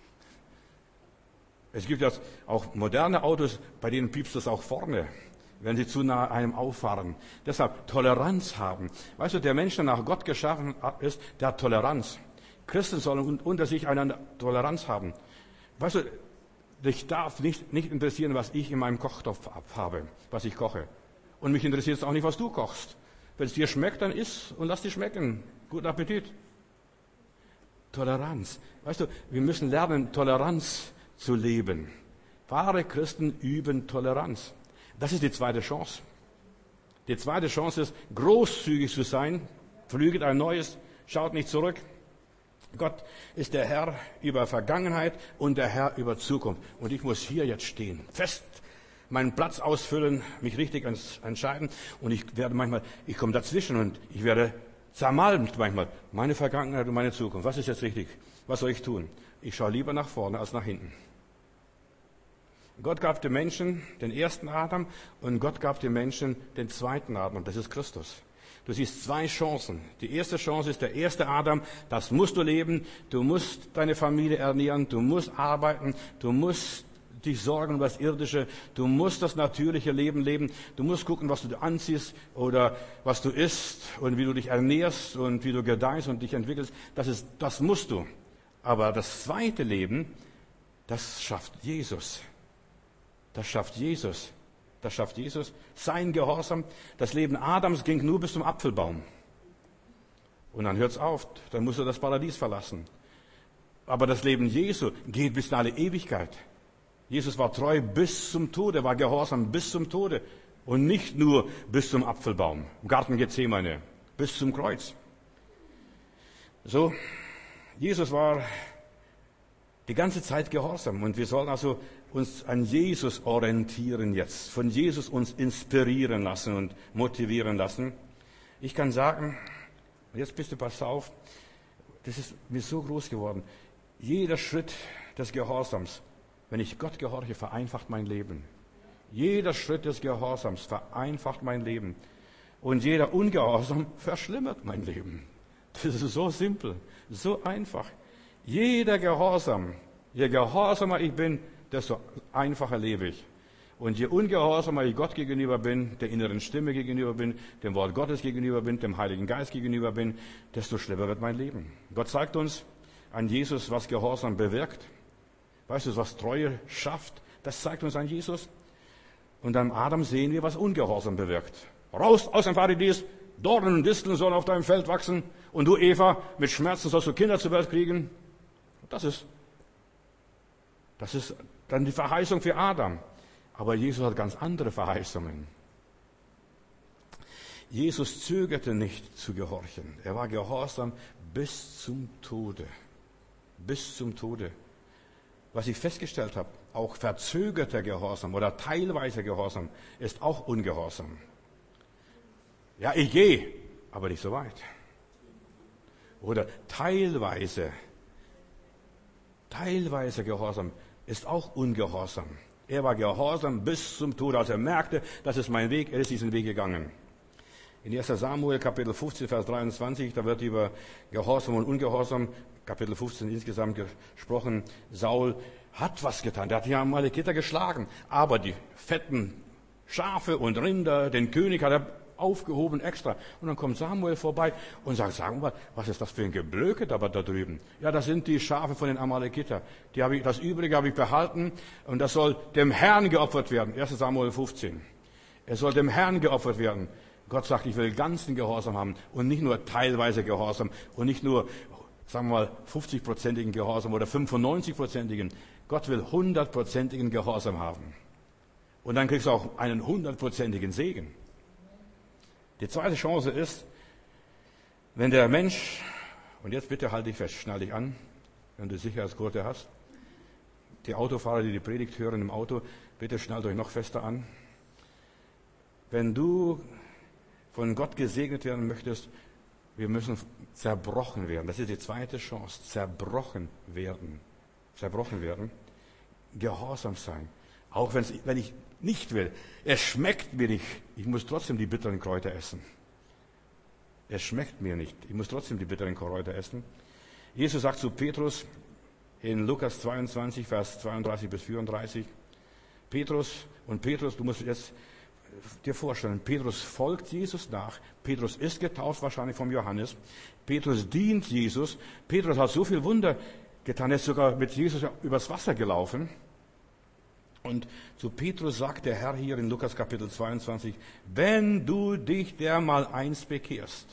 Es gibt ja auch moderne Autos, bei denen piepst es auch vorne, wenn sie zu nah einem auffahren. Deshalb Toleranz haben. Weißt du, der Mensch, der nach Gott geschaffen ist, der hat Toleranz. Christen sollen unter sich einander Toleranz haben. Weißt du, dich darf nicht, nicht interessieren, was ich in meinem Kochtopf habe, was ich koche. Und mich interessiert es auch nicht, was du kochst. Wenn es dir schmeckt, dann iss und lass dir schmecken. Guten Appetit. Toleranz. Weißt du, wir müssen lernen, Toleranz zu leben. Wahre Christen üben Toleranz. Das ist die zweite Chance. Die zweite Chance ist, großzügig zu sein. Flüget ein neues, schaut nicht zurück. Gott ist der Herr über Vergangenheit und der Herr über Zukunft. Und ich muss hier jetzt stehen, fest meinen Platz ausfüllen, mich richtig entscheiden. Und ich werde manchmal, ich komme dazwischen und ich werde zermalmt manchmal. Meine Vergangenheit und meine Zukunft. Was ist jetzt richtig? Was soll ich tun? Ich schaue lieber nach vorne als nach hinten. Gott gab dem Menschen den ersten Adam und Gott gab dem Menschen den zweiten Adam. Und das ist Christus. Du siehst zwei Chancen. Die erste Chance ist der erste Adam. Das musst du leben. Du musst deine Familie ernähren. Du musst arbeiten. Du musst dich sorgen um das Irdische. Du musst das natürliche Leben leben. Du musst gucken, was du anziehst oder was du isst und wie du dich ernährst und wie du gedeihst und dich entwickelst. Das ist, das musst du. Aber das zweite Leben, das schafft Jesus. Das schafft Jesus. Das schafft Jesus. Sein Gehorsam. Das Leben Adams ging nur bis zum Apfelbaum. Und dann hört's auf. Dann muss er das Paradies verlassen. Aber das Leben Jesu geht bis in alle Ewigkeit. Jesus war treu bis zum Tode, war gehorsam bis zum Tode. Und nicht nur bis zum Apfelbaum. Im Garten Gethsemane. Bis zum Kreuz. So. Jesus war die ganze Zeit gehorsam. Und wir sollen also uns an Jesus orientieren jetzt, von Jesus uns inspirieren lassen und motivieren lassen. Ich kann sagen, jetzt bist du, pass auf, das ist mir so groß geworden. Jeder Schritt des Gehorsams, wenn ich Gott gehorche, vereinfacht mein Leben. Jeder Schritt des Gehorsams vereinfacht mein Leben. Und jeder Ungehorsam verschlimmert mein Leben. Das ist so simpel, so einfach. Jeder Gehorsam, je gehorsamer ich bin, desto einfacher lebe ich. Und je ungehorsamer ich Gott gegenüber bin, der inneren Stimme gegenüber bin, dem Wort Gottes gegenüber bin, dem Heiligen Geist gegenüber bin, desto schlimmer wird mein Leben. Gott zeigt uns an Jesus, was Gehorsam bewirkt. Weißt du, was Treue schafft? Das zeigt uns an Jesus. Und an Adam sehen wir, was Ungehorsam bewirkt. Raus aus dem Paradies, Dornen und Disteln sollen auf deinem Feld wachsen. Und du, Eva, mit Schmerzen sollst du Kinder zur Welt kriegen. Das ist, das ist dann die Verheißung für Adam. Aber Jesus hat ganz andere Verheißungen. Jesus zögerte nicht zu gehorchen. Er war gehorsam bis zum Tode. Bis zum Tode. Was ich festgestellt habe, auch verzögerter Gehorsam oder teilweise Gehorsam ist auch Ungehorsam. Ja, ich gehe, aber nicht so weit. Oder teilweise, teilweise Gehorsam ist auch Ungehorsam. Er war gehorsam bis zum Tod, als er merkte, das ist mein Weg, er ist diesen Weg gegangen. In erster Samuel, Kapitel fünfzehn, Vers dreiundzwanzig, da wird über Gehorsam und Ungehorsam, Kapitel fünfzehn insgesamt gesprochen. Saul hat was getan, der hat die Amalekiter geschlagen, aber die fetten Schafe und Rinder, den König hat er aufgehoben extra. Und dann kommt Samuel vorbei und sagt, sagen wir, was ist das für ein Geblöke da, da drüben? Ja, das sind die Schafe von den Amalekiter. Die habe ich, das Übrige habe ich behalten und das soll dem Herrn geopfert werden. erster Samuel fünfzehn. Es soll dem Herrn geopfert werden. Gott sagt, ich will ganzen Gehorsam haben und nicht nur teilweise Gehorsam und nicht nur, sagen wir mal, fünfzig-prozentigen Gehorsam oder fünfundneunzig-prozentigen. Gott will hundertprozentigen Gehorsam haben. Und dann kriegst du auch einen hundertprozentigen Segen. Die zweite Chance ist, wenn der Mensch, und jetzt bitte halte dich fest, schnall dich an, wenn du Sicherheitsgurte hast. Die Autofahrer, die die Predigt hören im Auto, bitte schnallt euch noch fester an. Wenn du von Gott gesegnet werden möchtest, wir müssen zerbrochen werden. Das ist die zweite Chance. Zerbrochen werden. Zerbrochen werden. Gehorsam sein. Auch wenn's, wenn ich nicht will. Es schmeckt mir nicht. Ich muss trotzdem die bitteren Kräuter essen. Es schmeckt mir nicht. Ich muss trotzdem die bitteren Kräuter essen. Jesus sagt zu Petrus in Lukas zweiundzwanzig, Vers zweiunddreißig bis vierunddreißig. Petrus, und Petrus, du musst jetzt dir vorstellen, Petrus folgt Jesus nach. Petrus ist getauft, wahrscheinlich vom Johannes. Petrus dient Jesus. Petrus hat so viel Wunder getan. Er ist sogar mit Jesus übers Wasser gelaufen. Und zu Petrus sagt der Herr hier in Lukas Kapitel zweiundzwanzig, wenn du dich dermal eins bekehrst.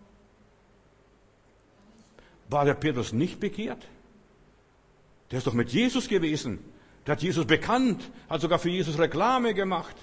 War der Petrus nicht bekehrt? Der ist doch mit Jesus gewesen. Der hat Jesus bekannt, hat sogar für Jesus Reklame gemacht.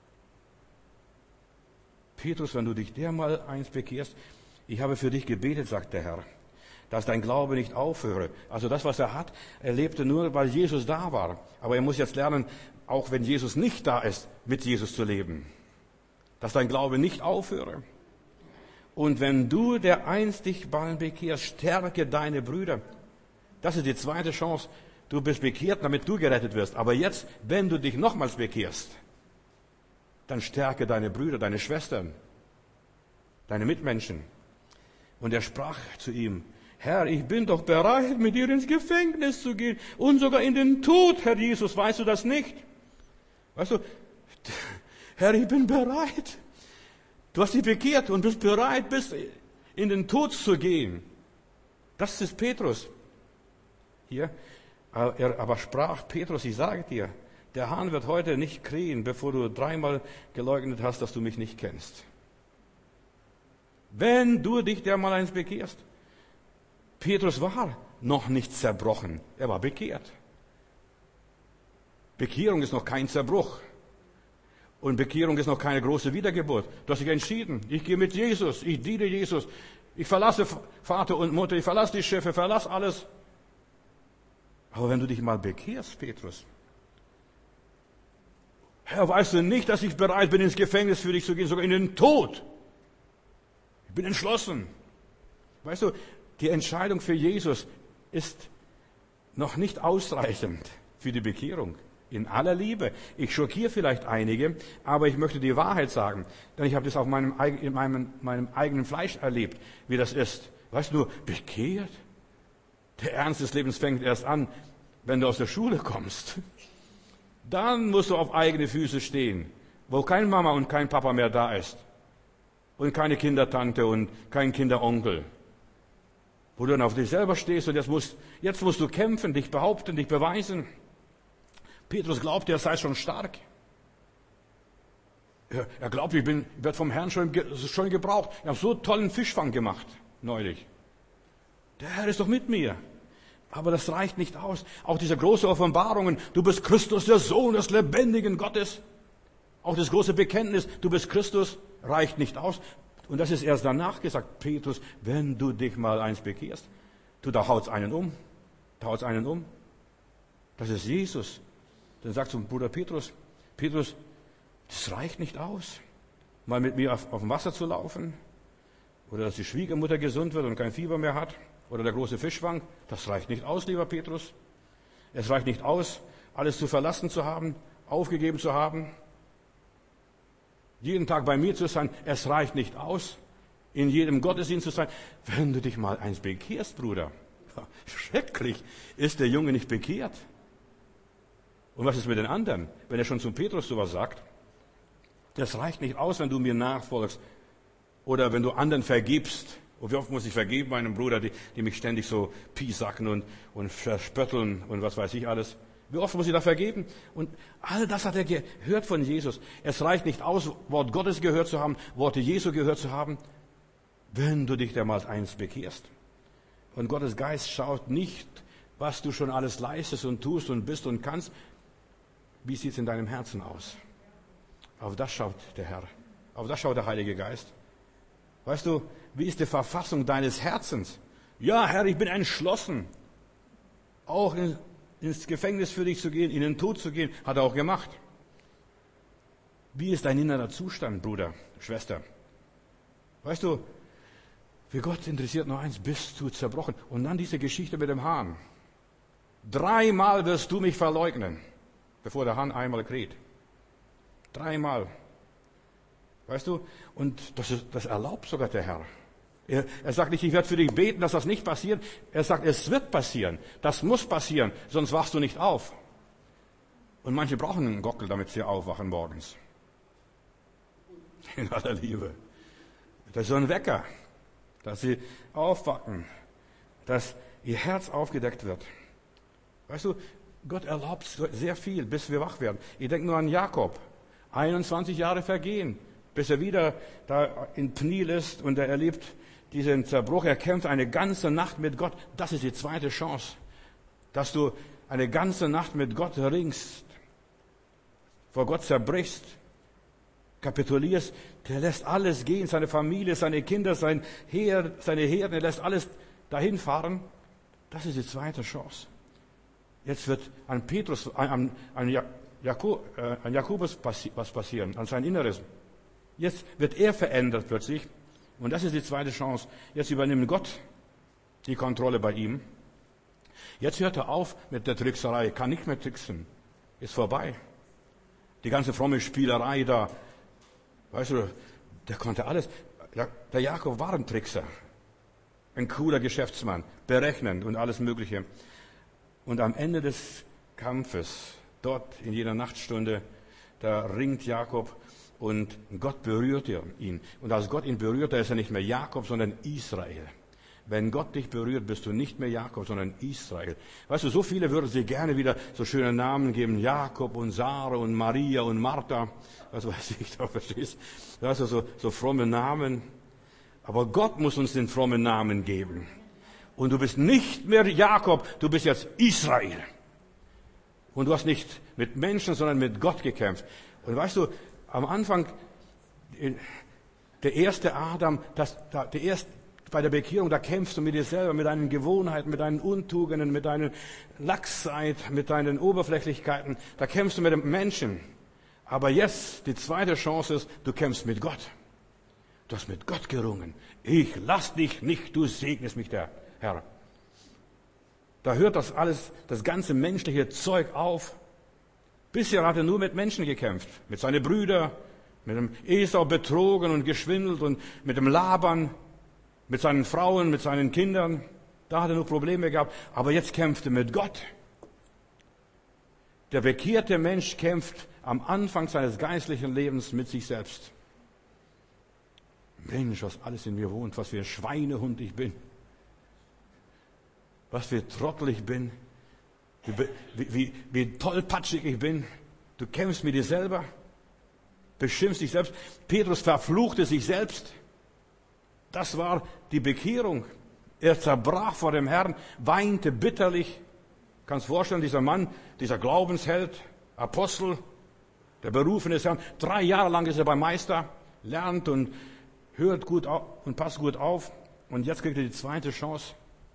Petrus, wenn du dich dermal eins bekehrst, ich habe für dich gebetet, sagt der Herr, dass dein Glaube nicht aufhöre. Also das, was er hat, er lebte nur, weil Jesus da war. Aber er muss jetzt lernen, auch wenn Jesus nicht da ist, mit Jesus zu leben. Dass dein Glaube nicht aufhöre. Und wenn du, der einst dich bald bekehrst, stärke deine Brüder. Das ist die zweite Chance. Du bist bekehrt, damit du gerettet wirst. Aber jetzt, wenn du dich nochmals bekehrst, dann stärke deine Brüder, deine Schwestern, deine Mitmenschen. Und er sprach zu ihm, Herr, ich bin doch bereit, mit dir ins Gefängnis zu gehen und sogar in den Tod, Herr Jesus. Weißt du das nicht? Weißt du, Herr, ich bin bereit. Du hast dich bekehrt und bist bereit, bis in den Tod zu gehen. Das ist Petrus. Hier, er aber sprach, Petrus, ich sage dir, der Hahn wird heute nicht krähen, bevor du dreimal geleugnet hast, dass du mich nicht kennst. Wenn du dich dermal eins bekehrst. Petrus war noch nicht zerbrochen, er war bekehrt. Bekehrung ist noch kein Zerbruch. Und Bekehrung ist noch keine große Wiedergeburt. Du hast dich entschieden, ich gehe mit Jesus, ich diene Jesus, ich verlasse Vater und Mutter, ich verlasse die Schiffe, verlasse alles. Aber wenn du dich mal bekehrst, Petrus, Herr, weißt du nicht, dass ich bereit bin, ins Gefängnis für dich zu gehen, sogar in den Tod? Ich bin entschlossen. Weißt du, Die Entscheidung für Jesus ist noch nicht ausreichend für die Bekehrung. In aller Liebe. Ich schockiere vielleicht einige, aber ich möchte die Wahrheit sagen. Denn ich habe das auf meinem, in meinem, meinem eigenen Fleisch erlebt, wie das ist. Weißt du, bekehrt? Der Ernst des Lebens fängt erst an, wenn du aus der Schule kommst. Dann musst du auf eigene Füße stehen, wo kein Mama und kein Papa mehr da ist. Und keine Kindertante und kein Kinderonkel. Wo du dann auf dich selber stehst und jetzt musst, jetzt musst du kämpfen, dich behaupten, dich beweisen. Petrus glaubte, er sei schon stark. Er, er glaubt, ich bin, werde vom Herrn schon, schon gebraucht. Ich habe so tollen Fischfang gemacht, neulich. Der Herr ist doch mit mir. Aber das reicht nicht aus. Auch diese große Offenbarungen, du bist Christus, der Sohn des lebendigen Gottes. Auch das große Bekenntnis, du bist Christus, reicht nicht aus. Und das ist erst danach gesagt, Petrus, wenn du dich mal eins bekehrst, du, da haut's einen um. Da haut's einen um. Das ist Jesus. Dann sagt zum Bruder Petrus, Petrus, das reicht nicht aus, mal mit mir auf, auf dem Wasser zu laufen, oder dass die Schwiegermutter gesund wird und kein Fieber mehr hat, oder der große Fischfang, das reicht nicht aus, lieber Petrus. Es reicht nicht aus, alles zu verlassen zu haben, aufgegeben zu haben, jeden Tag bei mir zu sein, es reicht nicht aus, in jedem Gottesdienst zu sein. Wenn du dich mal eins bekehrst, Bruder, schrecklich, ist der Junge nicht bekehrt. Und was ist mit den anderen, wenn er schon zum Petrus sowas sagt? Das reicht nicht aus, wenn du mir nachfolgst oder wenn du anderen vergibst. Und wie oft muss ich vergeben meinem Bruder, die, die mich ständig so piesacken und, und verspötteln und was weiß ich alles. Wie oft muss ich da vergeben? Und all das hat er gehört von Jesus. Es reicht nicht aus, Wort Gottes gehört zu haben, Worte Jesu gehört zu haben, wenn du dich damals eins bekehrst. Und Gottes Geist schaut nicht, was du schon alles leistest und tust und bist und kannst. Wie sieht es in deinem Herzen aus? Auf das schaut der Herr. Auf das schaut der Heilige Geist. Weißt du, wie ist die Verfassung deines Herzens? Ja, Herr, ich bin entschlossen, auch in, ins Gefängnis für dich zu gehen, in den Tod zu gehen. Hat er auch gemacht. Wie ist dein innerer Zustand, Bruder, Schwester? Weißt du, für Gott interessiert nur eins, bist du zerbrochen. Und dann diese Geschichte mit dem Hahn. Dreimal wirst du mich verleugnen, bevor der Hahn einmal kräht. Dreimal. Weißt du? Und das, ist, das erlaubt sogar der Herr. Er, er sagt nicht, ich werde für dich beten, dass das nicht passiert. Er sagt, es wird passieren. Das muss passieren, sonst wachst du nicht auf. Und manche brauchen einen Gockel, damit sie aufwachen morgens. In aller Liebe. Das ist so ein Wecker, dass sie aufwachen, dass ihr Herz aufgedeckt wird. Weißt du, Gott erlaubt sehr viel, bis wir wach werden. Ich denke nur an Jakob. einundzwanzig Jahre vergehen, bis er wieder da in Pniel ist und er erlebt diesen Zerbruch. Er kämpft eine ganze Nacht mit Gott. Das ist die zweite Chance, dass du eine ganze Nacht mit Gott ringst, vor Gott zerbrichst, kapitulierst. Der lässt alles gehen, seine Familie, seine Kinder, sein Heer, seine Herden, er lässt alles dahin fahren. Das ist die zweite Chance. Jetzt wird an Petrus, an, an, Jakob, äh, an Jakobus passi- was passieren, an sein Inneres. Jetzt wird er verändert plötzlich. Und das ist die zweite Chance. Jetzt übernimmt Gott die Kontrolle bei ihm. Jetzt hört er auf mit der Trickserei, kann nicht mehr tricksen. Ist vorbei. Die ganze fromme Spielerei da. Weißt du, der konnte alles. Der Jakob war ein Trickser. Ein cooler Geschäftsmann. Berechnend und alles Mögliche. Und am Ende des Kampfes, dort in jeder Nachtstunde, da ringt Jakob und Gott berührt ihn. Und als Gott ihn berührt, da ist er nicht mehr Jakob, sondern Israel. Wenn Gott dich berührt, bist du nicht mehr Jakob, sondern Israel. Weißt du, so viele würden sich gerne wieder so schöne Namen geben. Jakob und Sarah und Maria und Martha. Was weiß ich, da verstehst du? Weißt du, so, so fromme Namen. Aber Gott muss uns den frommen Namen geben. Und du bist nicht mehr Jakob, du bist jetzt Israel. Und du hast nicht mit Menschen, sondern mit Gott gekämpft. Und weißt du, am Anfang, der erste Adam, das, der erste, bei der Bekehrung, da kämpfst du mit dir selber, mit deinen Gewohnheiten, mit deinen Untugenden, mit deinen Laxheit, mit deinen Oberflächlichkeiten. Da kämpfst du mit dem Menschen. Aber jetzt, die zweite Chance ist, du kämpfst mit Gott. Du hast mit Gott gerungen. Ich lass dich nicht, du segnest mich, der Herr. Da hört das alles, das ganze menschliche Zeug auf. Bisher hat er nur mit Menschen gekämpft, mit seinen Brüdern, mit dem Esau betrogen und geschwindelt und mit dem Laban, mit seinen Frauen, mit seinen Kindern. Da hat er nur Probleme gehabt. Aber jetzt kämpft er mit Gott. Der bekehrte Mensch kämpft am Anfang seines geistlichen Lebens mit sich selbst. Mensch, was alles in mir wohnt, was für ein Schweinehund ich bin. Was für ein Trottel ich bin. Wie, wie, wie, wie tollpatschig ich bin. Du kämpfst mit dir selber. Beschimpfst dich selbst. Petrus verfluchte sich selbst. Das war die Bekehrung. Er zerbrach vor dem Herrn, weinte bitterlich. Kannst vorstellen, dieser Mann, dieser Glaubensheld, Apostel, der Berufene des Herrn, drei Jahre lang ist er beim Meister, lernt und hört gut auf und passt gut auf. Und jetzt kriegt er die zweite Chance.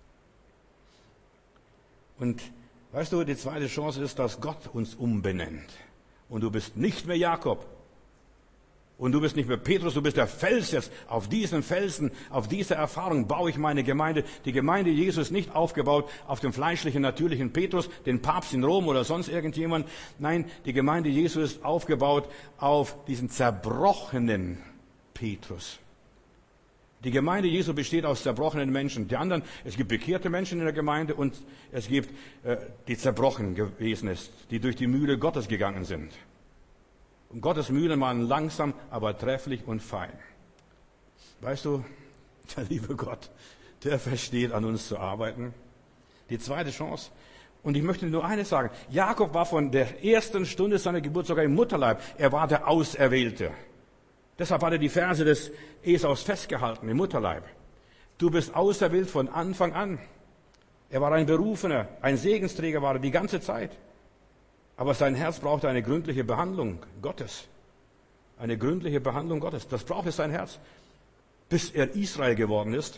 Und weißt du, die zweite Chance ist, dass Gott uns umbenennt. Und du bist nicht mehr Jakob. Und du bist nicht mehr Petrus, du bist der Fels jetzt. Auf diesen Felsen, auf diese Erfahrung baue ich meine Gemeinde. Die Gemeinde Jesu ist nicht aufgebaut auf dem fleischlichen, natürlichen Petrus, den Papst in Rom oder sonst irgendjemand. Nein, die Gemeinde Jesu ist aufgebaut auf diesen zerbrochenen Petrus. Die Gemeinde Jesu besteht aus zerbrochenen Menschen. Die anderen, es gibt bekehrte Menschen in der Gemeinde und es gibt äh, die zerbrochen gewesen ist, die durch die Mühle Gottes gegangen sind. Und Gottes Mühlen waren langsam, aber trefflich und fein. Weißt du, der liebe Gott, der versteht, an uns zu arbeiten. Die zweite Chance. Und ich möchte nur eines sagen. Jakob war von der ersten Stunde seiner Geburt sogar im Mutterleib. Er war der Auserwählte. Deshalb hat er die Verse des Esaus festgehalten im Mutterleib. Du bist auserwählt von Anfang an. Er war ein Berufener, ein Segensträger war er die ganze Zeit. Aber sein Herz brauchte eine gründliche Behandlung Gottes. Eine gründliche Behandlung Gottes. Das brauchte sein Herz. Bis er Israel geworden ist.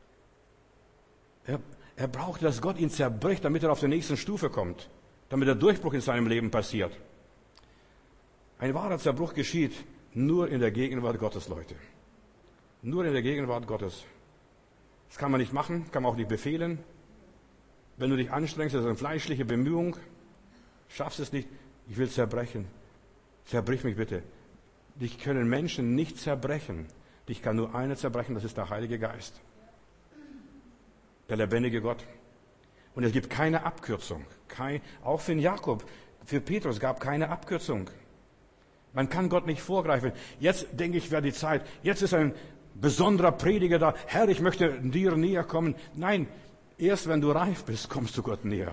Er, er brauchte, dass Gott ihn zerbricht, damit er auf die nächste Stufe kommt. Damit der Durchbruch in seinem Leben passiert. Ein wahrer Zerbruch geschieht nur in der Gegenwart Gottes, Leute. Nur in der Gegenwart Gottes. Das kann man nicht machen, kann man auch nicht befehlen. Wenn du dich anstrengst, das ist eine fleischliche Bemühung. Schaffst es nicht, ich will zerbrechen. Zerbrich mich bitte. Dich können Menschen nicht zerbrechen. Dich kann nur einer zerbrechen, das ist der Heilige Geist. Der lebendige Gott. Und es gibt keine Abkürzung. Kein, auch für Jakob, für Petrus gab keine Abkürzung. Man kann Gott nicht vorgreifen. Jetzt denke ich, wäre die Zeit. Jetzt ist ein besonderer Prediger da. Herr, ich möchte dir näher kommen. Nein, erst wenn du reif bist, kommst du Gott näher.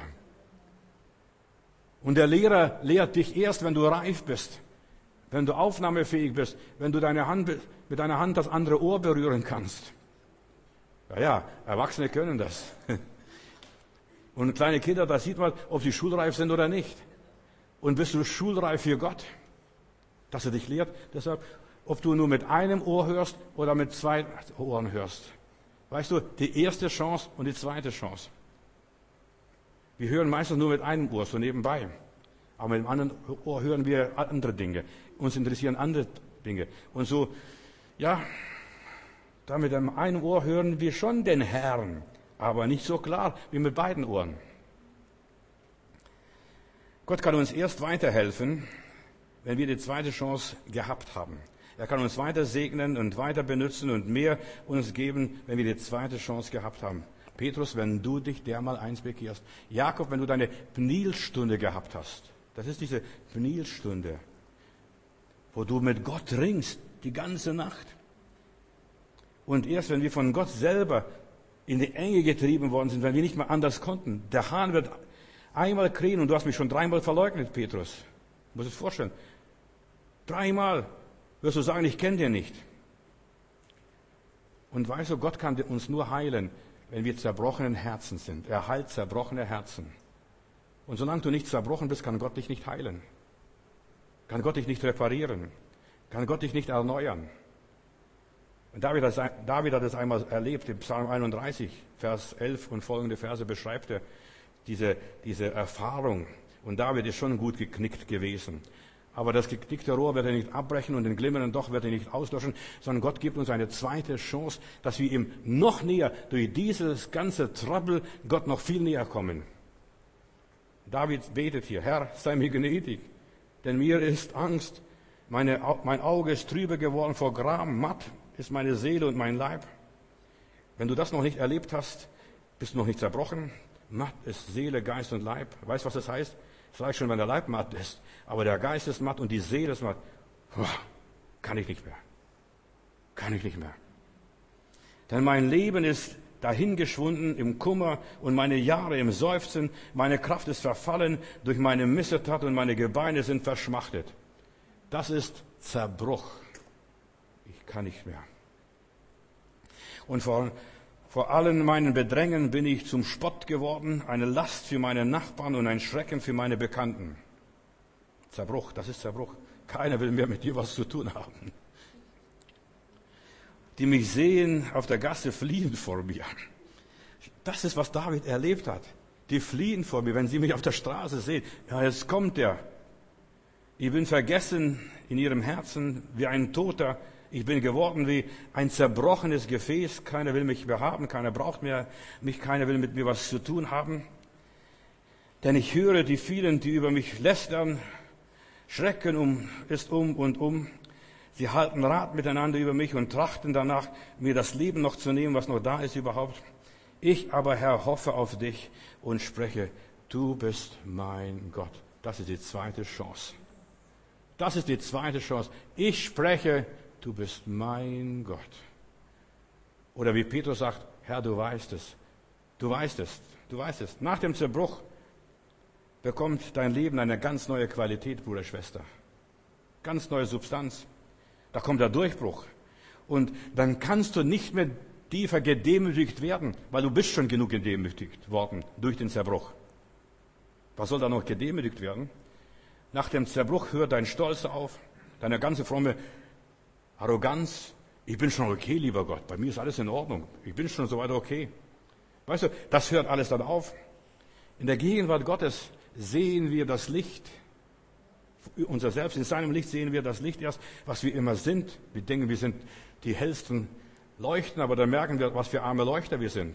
Und der Lehrer lehrt dich erst, wenn du reif bist. Wenn du aufnahmefähig bist. Wenn du deine Hand, mit deiner Hand das andere Ohr berühren kannst. Ja, ja, Erwachsene können das. Und kleine Kinder, da sieht man, ob sie schulreif sind oder nicht. Und bist du schulreif für Gott? Dass er dich lehrt. Deshalb, ob du nur mit einem Ohr hörst oder mit zwei Ohren hörst. Weißt du, die erste Chance und die zweite Chance. Wir hören meistens nur mit einem Ohr, so nebenbei. Aber mit dem anderen Ohr hören wir andere Dinge. Uns interessieren andere Dinge. Und so, ja, da mit dem einen Ohr hören wir schon den Herrn. Aber nicht so klar wie mit beiden Ohren. Gott kann uns erst weiterhelfen, wenn wir die zweite Chance gehabt haben. Er kann uns weiter segnen und weiter benutzen und mehr uns geben, wenn wir die zweite Chance gehabt haben. Petrus, wenn du dich dermal eins bekehrst. Jakob, wenn du deine Pnielstunde gehabt hast. Das ist diese Pnielstunde, wo du mit Gott ringst, die ganze Nacht. Und erst wenn wir von Gott selber in die Enge getrieben worden sind, wenn wir nicht mehr anders konnten. Der Hahn wird einmal krähen und du hast mich schon dreimal verleugnet, Petrus. Du musst es vorstellen. Dreimal wirst du sagen, ich kenne dich nicht. Und weißt du, Gott kann uns nur heilen, wenn wir zerbrochenen Herzen sind. Er heilt zerbrochene Herzen. Und solange du nicht zerbrochen bist, kann Gott dich nicht heilen. Kann Gott dich nicht reparieren. Kann Gott dich nicht erneuern. Und David, David hat es einmal erlebt, im Psalm einunddreißig, Vers elf und folgende Verse beschreibt er diese, diese Erfahrung. Und David ist schon gut geknickt gewesen. Aber das gedickte Rohr wird er nicht abbrechen und den glimmernden Doch wird er nicht auslöschen, sondern Gott gibt uns eine zweite Chance, dass wir ihm noch näher, durch dieses ganze Trouble, Gott noch viel näher kommen. David betet hier, Herr, sei mir gnädig, denn mir ist Angst, meine, mein Auge ist trübe geworden vor Gram, matt ist meine Seele und mein Leib. Wenn du das noch nicht erlebt hast, bist du noch nicht zerbrochen. Matt ist Seele, Geist und Leib. Weißt du, was das heißt? Das reicht schon, wenn der Leib matt ist. Aber der Geist ist matt und die Seele ist matt. Puh, kann ich nicht mehr. Kann ich nicht mehr. Denn mein Leben ist dahingeschwunden im Kummer und meine Jahre im Seufzen. Meine Kraft ist verfallen durch meine Missetat und meine Gebeine sind verschmachtet. Das ist Zerbruch. Ich kann nicht mehr. Und vor Vor allen meinen Bedrängen bin ich zum Spott geworden, eine Last für meine Nachbarn und ein Schrecken für meine Bekannten. Zerbruch, das ist Zerbruch. Keiner will mehr mit dir was zu tun haben. Die mich sehen auf der Gasse, fliehen vor mir. Das ist, was David erlebt hat. Die fliehen vor mir, wenn sie mich auf der Straße sehen. Ja, jetzt kommt er. Ich bin vergessen in ihrem Herzen wie ein Toter. Ich bin geworden wie ein zerbrochenes Gefäß. Keiner will mich mehr haben, keiner braucht mehr mich, keiner will mit mir was zu tun haben. Denn ich höre die vielen, die über mich lästern. Schrecken um, ist um und um. Sie halten Rat miteinander über mich und trachten danach, mir das Leben noch zu nehmen, was noch da ist überhaupt. Ich aber, Herr, hoffe auf dich und spreche, du bist mein Gott. Das ist die zweite Chance. Das ist die zweite Chance. Ich spreche, du bist mein Gott. Oder wie Petrus sagt, Herr, du weißt es. Du weißt es. Du weißt es. Nach dem Zerbruch bekommt dein Leben eine ganz neue Qualität, Bruder, Schwester. Ganz neue Substanz. Da kommt der Durchbruch. Und dann kannst du nicht mehr tiefer gedemütigt werden, weil du bist schon genug gedemütigt worden durch den Zerbruch. Was soll da noch gedemütigt werden? Nach dem Zerbruch hört dein Stolz auf, deine ganze fromme Arroganz. Ich bin schon okay, lieber Gott. Bei mir ist alles in Ordnung. Ich bin schon soweit okay. Weißt du, das hört alles dann auf. In der Gegenwart Gottes sehen wir das Licht. Unser Selbst, in seinem Licht sehen wir das Licht erst, was wir immer sind. Wir denken, wir sind die hellsten Leuchten, aber dann merken wir, was für arme Leuchter wir sind.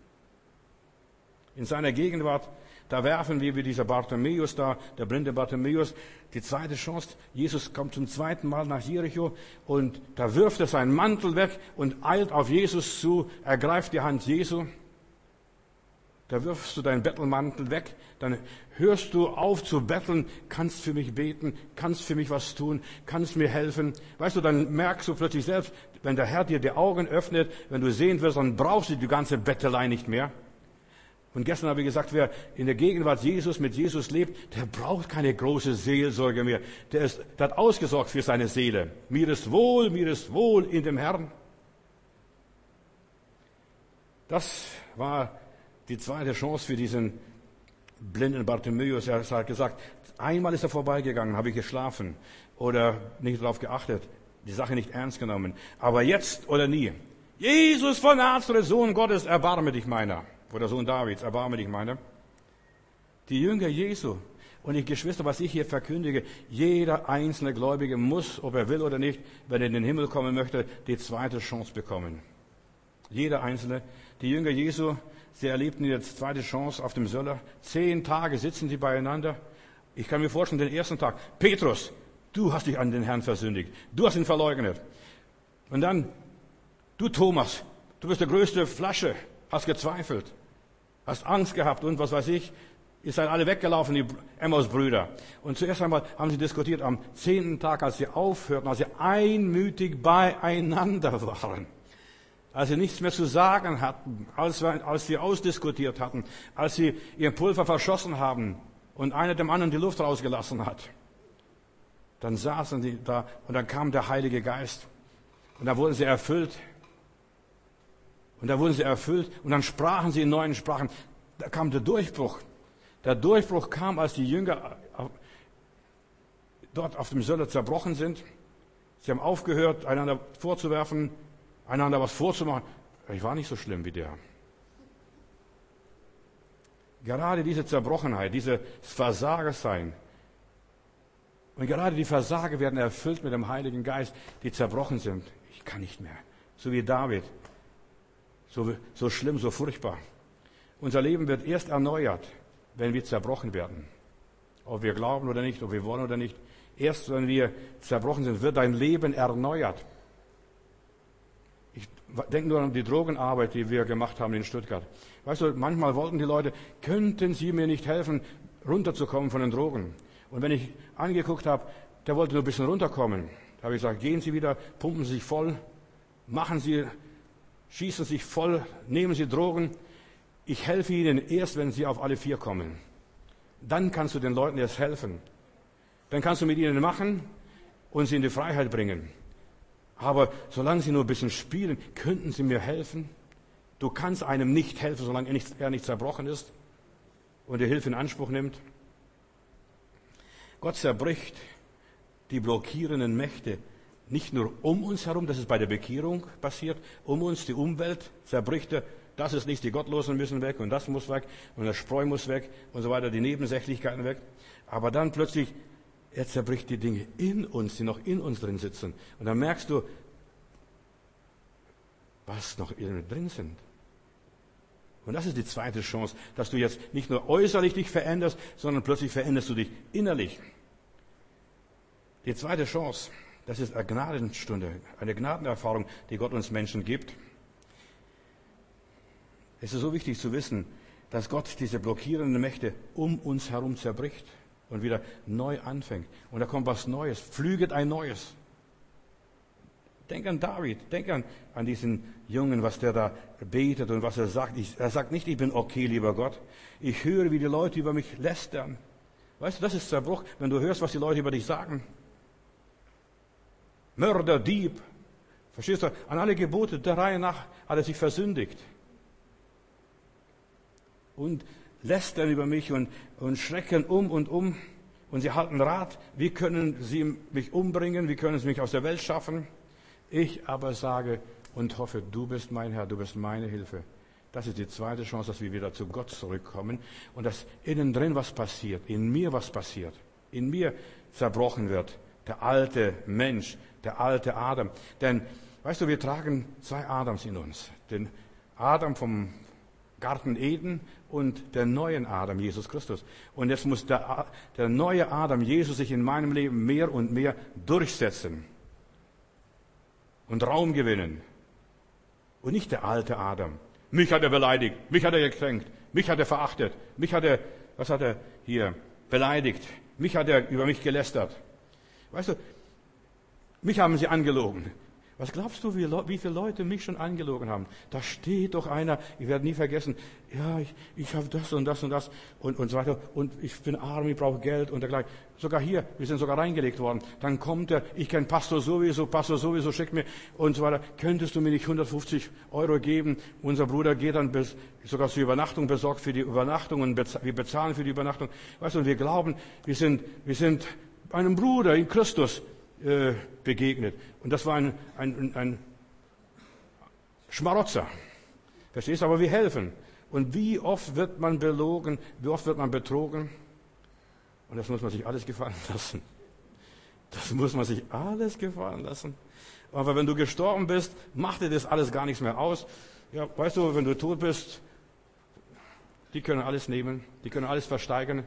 In seiner Gegenwart, da werfen wir wie dieser Bartimäus da, der blinde Bartimäus, die zweite Chance. Jesus kommt zum zweiten Mal nach Jericho und da wirft er seinen Mantel weg und eilt auf Jesus zu, ergreift die Hand Jesu. Da wirfst du deinen Bettelmantel weg, dann hörst du auf zu betteln, kannst für mich beten, kannst für mich was tun, kannst mir helfen. Weißt du, dann merkst du plötzlich selbst, wenn der Herr dir die Augen öffnet, wenn du sehen wirst, dann brauchst du die ganze Bettelei nicht mehr. Und gestern habe ich gesagt, wer in der Gegenwart Jesus mit Jesus lebt, der braucht keine große Seelsorge mehr. Der, ist, der hat ausgesorgt für seine Seele. Mir ist wohl, mir ist wohl in dem Herrn. Das war die zweite Chance für diesen blinden Bartimäus. Er hat gesagt, einmal ist er vorbeigegangen, habe ich geschlafen oder nicht darauf geachtet, die Sache nicht ernst genommen. Aber jetzt oder nie. Jesus von Nazareth, Sohn Gottes, erbarme dich meiner. Oder Sohn Davids, erbarme dich meiner. Die Jünger Jesu. Und ich, Geschwister, was ich hier verkündige, jeder einzelne Gläubige muss, ob er will oder nicht, wenn er in den Himmel kommen möchte, die zweite Chance bekommen. Jeder Einzelne. Die Jünger Jesu, sie erlebten die zweite Chance auf dem Söller. Zehn Tage sitzen sie beieinander. Ich kann mir vorstellen, den ersten Tag. Petrus, du hast dich an den Herrn versündigt. Du hast ihn verleugnet. Und dann, du Thomas, du bist der größte Flasche, hast gezweifelt, hast Angst gehabt und was weiß ich. Ihr seid alle weggelaufen, die Emmaus-Brüder. Und zuerst einmal haben sie diskutiert am zehnten Tag, als sie aufhörten, als sie einmütig beieinander waren. Als sie nichts mehr zu sagen hatten, als, als sie ausdiskutiert hatten, als sie ihr Pulver verschossen haben und einer dem anderen die Luft rausgelassen hat. Dann saßen sie da und dann kam der Heilige Geist und da wurden sie erfüllt. Und da wurden sie erfüllt und dann sprachen sie in neuen Sprachen. Da kam der Durchbruch. Der Durchbruch kam, als die Jünger dort auf dem Söller zerbrochen sind. Sie haben aufgehört, einander vorzuwerfen, einander was vorzumachen. Ich war nicht so schlimm wie der. Gerade diese Zerbrochenheit, dieses Versagersein, Und gerade die Versager werden erfüllt mit dem Heiligen Geist, die zerbrochen sind. Ich kann nicht mehr. So wie David. So, so schlimm, so furchtbar. Unser Leben wird erst erneuert, wenn wir zerbrochen werden. Ob wir glauben oder nicht, ob wir wollen oder nicht. Erst wenn wir zerbrochen sind, wird dein Leben erneuert. Ich denke nur an die Drogenarbeit, die wir gemacht haben in Stuttgart. Weißt du, manchmal wollten die Leute, könnten Sie mir nicht helfen, runterzukommen von den Drogen? Und wenn ich angeguckt habe, der wollte nur ein bisschen runterkommen. Da habe ich gesagt, gehen Sie wieder, pumpen Sie sich voll, machen Sie, schießen sich voll, nehmen Sie Drogen. Ich helfe Ihnen erst, wenn Sie auf alle vier kommen. Dann kannst du den Leuten erst helfen. Dann kannst du mit ihnen machen und sie in die Freiheit bringen. Aber solange sie nur ein bisschen spielen, könnten sie mir helfen? Du kannst einem nicht helfen, solange er nicht, er nicht zerbrochen ist und die Hilfe in Anspruch nimmt. Gott zerbricht die blockierenden Mächte nicht nur um uns herum, das ist bei der Bekehrung passiert, um uns, die Umwelt zerbricht er, das ist nichts, die Gottlosen müssen weg und das muss weg und der Spreu muss weg und so weiter, die Nebensächlichkeiten weg. Aber dann plötzlich, er zerbricht die Dinge in uns, die noch in uns drin sitzen. Und dann merkst du, was noch in drin sind. Und das ist die zweite Chance, dass du jetzt nicht nur äußerlich dich veränderst, sondern plötzlich veränderst du dich innerlich. Die zweite Chance, das ist eine Gnadenstunde, eine Gnadenerfahrung, die Gott uns Menschen gibt. Es ist so wichtig zu wissen, dass Gott diese blockierenden Mächte um uns herum zerbricht und wieder neu anfängt. Und da kommt was Neues, flüget ein Neues. Denk an David, denk an, an diesen Jungen, was der da betet und was er sagt. Ich, er sagt nicht, ich bin okay, lieber Gott. Ich höre, wie die Leute über mich lästern. Weißt du, das ist Zerbruch, wenn du hörst, was die Leute über dich sagen. Mörder, Dieb. Verstehst du? An alle Gebote der Reihe nach hat er sich versündigt. Und lästern über mich und, und schrecken um und um. Und sie halten Rat, wie können sie mich umbringen, wie können sie mich aus der Welt schaffen. Ich aber sage und hoffe, du bist mein Herr, du bist meine Hilfe. Das ist die zweite Chance, dass wir wieder zu Gott zurückkommen und dass innen drin was passiert, in mir was passiert, in mir zerbrochen wird, der alte Mensch, der alte Adam. Denn, weißt du, wir tragen zwei Adams in uns. Den Adam vom Garten Eden und der neuen Adam, Jesus Christus. Und jetzt muss der, der neue Adam, Jesus, sich in meinem Leben mehr und mehr durchsetzen und Raum gewinnen. Und nicht der alte Adam. Mich hat er beleidigt, mich hat er gekränkt, mich hat er verachtet, mich hat er, was hat er hier, beleidigt, mich hat er über mich gelästert. Weißt du, mich haben sie angelogen. Was glaubst du, wie, wie viele Leute mich schon angelogen haben? Da steht doch einer, ich werde nie vergessen, ja, ich, ich habe das und das und das und, und so weiter und ich bin arm, ich brauche Geld und dergleichen. Sogar hier, wir sind sogar reingelegt worden. Dann kommt er, ich kenne Pastor sowieso, Pastor sowieso, schickt mir und so weiter. Könntest du mir nicht hundertfünfzig Euro geben? Unser Bruder geht dann bis, sogar zur Übernachtung, besorgt für die Übernachtung und bez, wir bezahlen für die Übernachtung. Weißt du, und wir glauben, wir sind, wir sind einem Bruder in Christus äh, begegnet. Und das war ein, ein, ein Schmarotzer. Verstehst du? Aber wir helfen. Und wie oft wird man belogen, wie oft wird man betrogen? Und das muss man sich alles gefallen lassen. Das muss man sich alles gefallen lassen. Aber wenn du gestorben bist, macht dir das alles gar nichts mehr aus. Ja, weißt du, wenn du tot bist, die können alles nehmen, die können alles versteigern,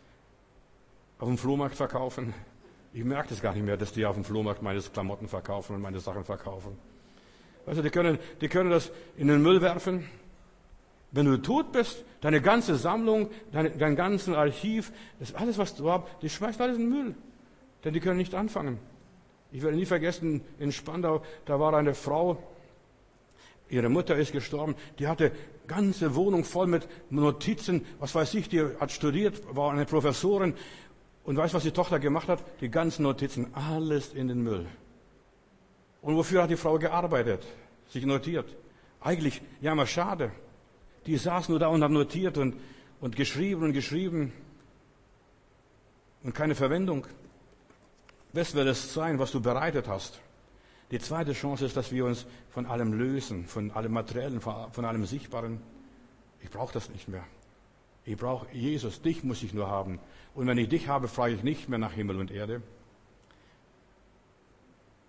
auf dem Flohmarkt verkaufen. Ich merke das gar nicht mehr, dass die auf dem Flohmarkt meine Klamotten verkaufen und meine Sachen verkaufen. Also die können, die können das in den Müll werfen. Wenn du tot bist, deine ganze Sammlung, dein, dein ganzes Archiv, das alles, was du hast, die schmeißt alles in den Müll. Denn die können nicht anfangen. Ich werde nie vergessen, in Spandau, da war eine Frau, ihre Mutter ist gestorben, die hatte ganze Wohnung voll mit Notizen, was weiß ich, die hat studiert, war eine Professorin. Und weißt du, was die Tochter gemacht hat? Die ganzen Notizen, alles in den Müll. Und wofür hat die Frau gearbeitet? Sich notiert. Eigentlich, ja, mal schade. Die saß nur da und hat notiert und, und geschrieben und geschrieben. Und keine Verwendung. Was wird es sein, was du bereitet hast? Die zweite Chance ist, dass wir uns von allem lösen, von allem Materiellen, von, von allem Sichtbaren. Ich brauche das nicht mehr. Ich brauche Jesus, dich muss ich nur haben. Und wenn ich dich habe, frage ich nicht mehr nach Himmel und Erde.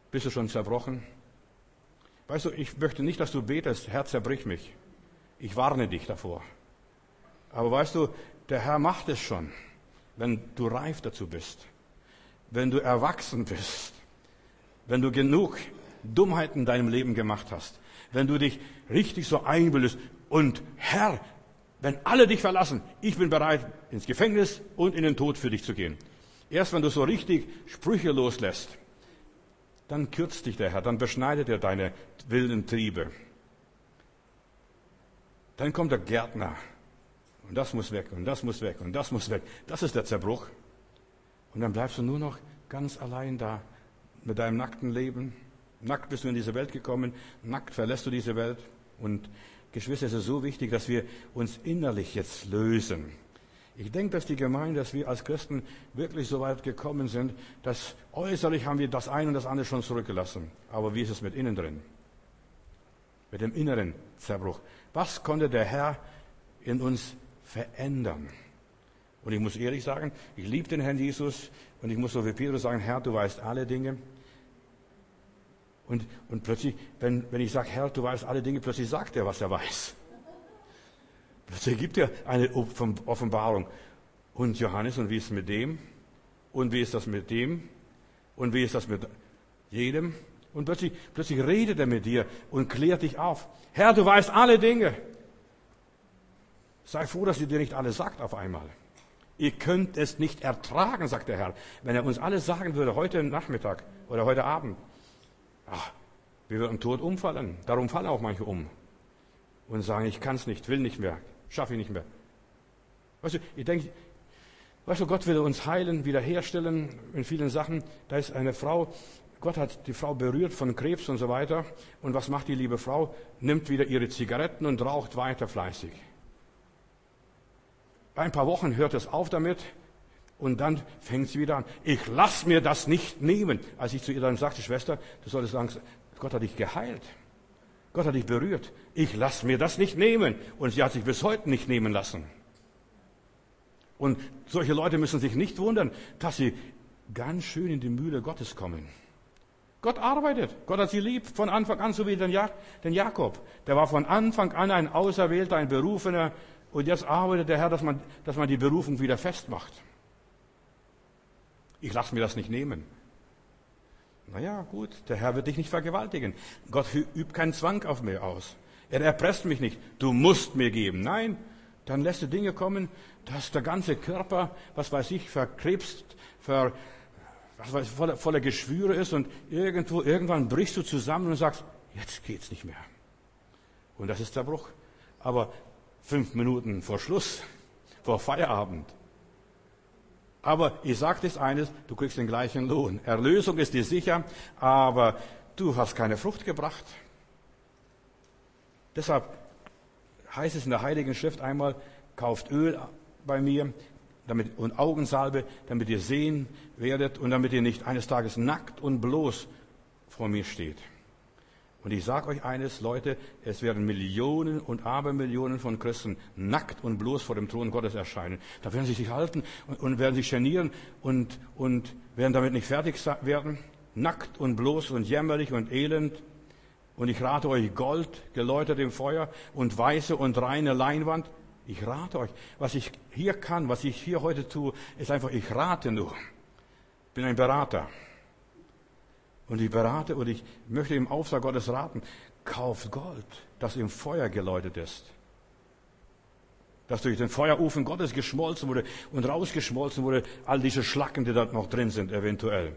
Bist du schon zerbrochen? Weißt du, ich möchte nicht, dass du betest, Herr, zerbrich mich. Ich warne dich davor. Aber weißt du, der Herr macht es schon, wenn du reif dazu bist, wenn du erwachsen bist, wenn du genug Dummheiten in deinem Leben gemacht hast, wenn du dich richtig so einbildest und Herr, wenn alle dich verlassen, ich bin bereit, ins Gefängnis und in den Tod für dich zu gehen. Erst wenn du so richtig Sprüche loslässt, dann kürzt dich der Herr, dann beschneidet er deine wilden Triebe. Dann kommt der Gärtner und das muss weg und das muss weg und das muss weg. Das ist der Zerbruch. Und dann bleibst du nur noch ganz allein da mit deinem nackten Leben. Nackt bist du in diese Welt gekommen, nackt verlässt du diese Welt. Und Geschwister, es ist so wichtig, dass wir uns innerlich jetzt lösen. Ich denke, dass die Gemeinde, dass wir als Christen wirklich so weit gekommen sind, dass äußerlich haben wir das eine und das andere schon zurückgelassen. Aber wie ist es mit innen drin? Mit dem inneren Zerbruch. Was konnte der Herr in uns verändern? Und ich muss ehrlich sagen, ich liebe den Herrn Jesus und ich muss so wie Petrus sagen, Herr, du weißt alle Dinge. Und, und plötzlich, wenn, wenn ich sage, Herr, du weißt alle Dinge, plötzlich sagt er, was er weiß. Plötzlich gibt er eine Offenbarung. Und Johannes, und wie ist es mit dem? Und wie ist das mit dem? Und wie ist das mit jedem? Und plötzlich, plötzlich redet er mit dir und klärt dich auf. Herr, du weißt alle Dinge. Sei froh, dass er dir nicht alles sagt auf einmal. Ihr könnt es nicht ertragen, sagt der Herr. Wenn er uns alles sagen würde, heute Nachmittag oder heute Abend, ach, wir würden tot umfallen. Darum fallen auch manche um. Und sagen, ich kann es nicht, will nicht mehr, schaffe ich nicht mehr. Weißt du, ich denke, weißt du, Gott will uns heilen, wiederherstellen in vielen Sachen. Da ist eine Frau, Gott hat die Frau berührt von Krebs und so weiter. Und was macht die liebe Frau? Nimmt wieder ihre Zigaretten und raucht weiter fleißig. Bei ein paar Wochen hört es auf damit und dann fängt sie wieder an. Ich lass mir das nicht nehmen. Als ich zu ihr dann sagte, Schwester, du solltest sagen, Gott hat dich geheilt. Gott hat dich berührt. Ich lass mir das nicht nehmen. Und sie hat sich bis heute nicht nehmen lassen. Und solche Leute müssen sich nicht wundern, dass sie ganz schön in die Mühle Gottes kommen. Gott arbeitet. Gott hat sie lieb von Anfang an, so wie den, ja- den Jakob. Der war von Anfang an ein Auserwählter, ein Berufener. Und jetzt arbeitet der Herr, dass man, dass man die Berufung wieder festmacht. Ich lasse mir das nicht nehmen. Naja, gut, der Herr wird dich nicht vergewaltigen. Gott übt keinen Zwang auf mir aus. Er erpresst mich nicht. Du musst mir geben. Nein, dann lässt du Dinge kommen, dass der ganze Körper, was weiß ich, verkrebst, ver, was weiß ich, voller, voller Geschwüre ist und irgendwo, irgendwann brichst du zusammen und sagst, jetzt geht's nicht mehr. Und das ist Zerbruch. Aber fünf Minuten vor Schluss, vor Feierabend. Aber ich sage dir eines, du kriegst den gleichen Lohn. Erlösung ist dir sicher, aber du hast keine Frucht gebracht. Deshalb heißt es in der Heiligen Schrift einmal, kauft Öl bei mir damit, und Augensalbe, damit ihr sehen werdet und damit ihr nicht eines Tages nackt und bloß vor mir steht. Und ich sage euch eines, Leute, es werden Millionen und Abermillionen von Christen nackt und bloß vor dem Thron Gottes erscheinen. Da werden sie sich halten und, und werden sich genieren und, und werden damit nicht fertig werden. Nackt und bloß und jämmerlich und elend. Und ich rate euch Gold, geläutert im Feuer und weiße und reine Leinwand. Ich rate euch, was ich hier kann, was ich hier heute tue, ist einfach, ich rate nur. Ich bin ein Berater. Und ich berate und ich möchte im Auftrag Gottes raten, kauft Gold, das im Feuer geläutet ist. Das durch den Feuerofen Gottes geschmolzen wurde und rausgeschmolzen wurde, all diese Schlacken, die da noch drin sind, eventuell.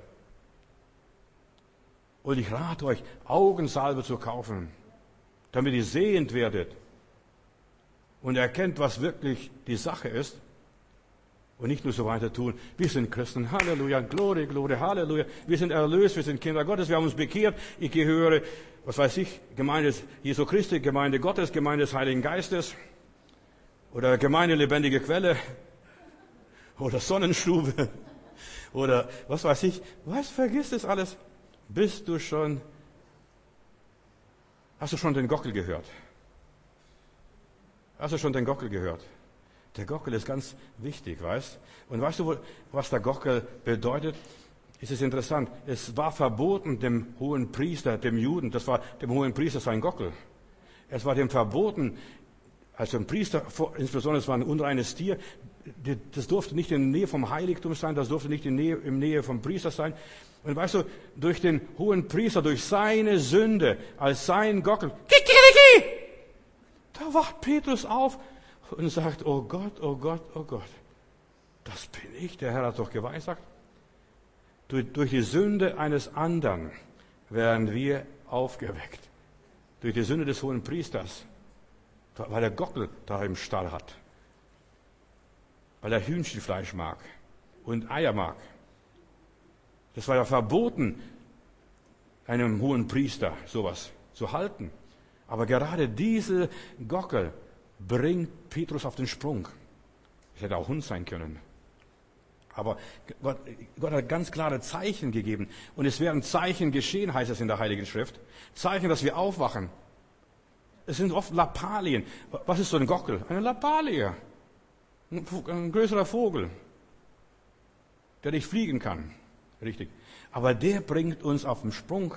Und ich rate euch, Augensalbe zu kaufen, damit ihr sehend werdet und erkennt, was wirklich die Sache ist. Und nicht nur so weiter tun. Wir sind Christen. Halleluja. Glory, Glory. Halleluja. Wir sind erlöst. Wir sind Kinder Gottes. Wir haben uns bekehrt. Ich gehöre, was weiß ich, Gemeinde Jesu Christi, Gemeinde Gottes, Gemeinde des Heiligen Geistes. Oder Gemeinde lebendige Quelle. Oder Sonnenstube. Oder was weiß ich. Was, vergiss das alles. Bist du schon, hast du schon den Gockel gehört? Hast du schon den Gockel gehört? Der Gockel ist ganz wichtig, weißt? Und weißt du, was der Gockel bedeutet? Es ist interessant, es war verboten dem hohen Priester, dem Juden, das war dem hohen Priester sein Gockel. Es war dem verboten, also ein Priester, insbesondere es war ein unreines Tier, das durfte nicht in der Nähe vom Heiligtum sein, das durfte nicht in der Nähe, in der Nähe vom Priester sein. Und weißt du, durch den hohen Priester, durch seine Sünde, als sein Gockel, kikiriki, da wacht Petrus auf und sagt, oh Gott, oh Gott, oh Gott, das bin ich, der Herr hat doch geweissagt. Durch, durch die Sünde eines anderen werden wir aufgeweckt. Durch die Sünde des hohen Priesters, weil der Gockel da im Stall hat, weil er Hühnchenfleisch mag und Eier mag. Das war ja verboten, einem hohen Priester sowas zu halten. Aber gerade diese Gockel bringt Petrus auf den Sprung. Es hätte auch Hund sein können. Aber Gott, Gott hat ganz klare Zeichen gegeben. Und es werden Zeichen geschehen, heißt es in der Heiligen Schrift. Zeichen, dass wir aufwachen. Es sind oft Lappalien. Was ist so ein Gockel? Eine Lappalie. Ein, ein größerer Vogel, der nicht fliegen kann. Richtig. Aber der bringt uns auf den Sprung.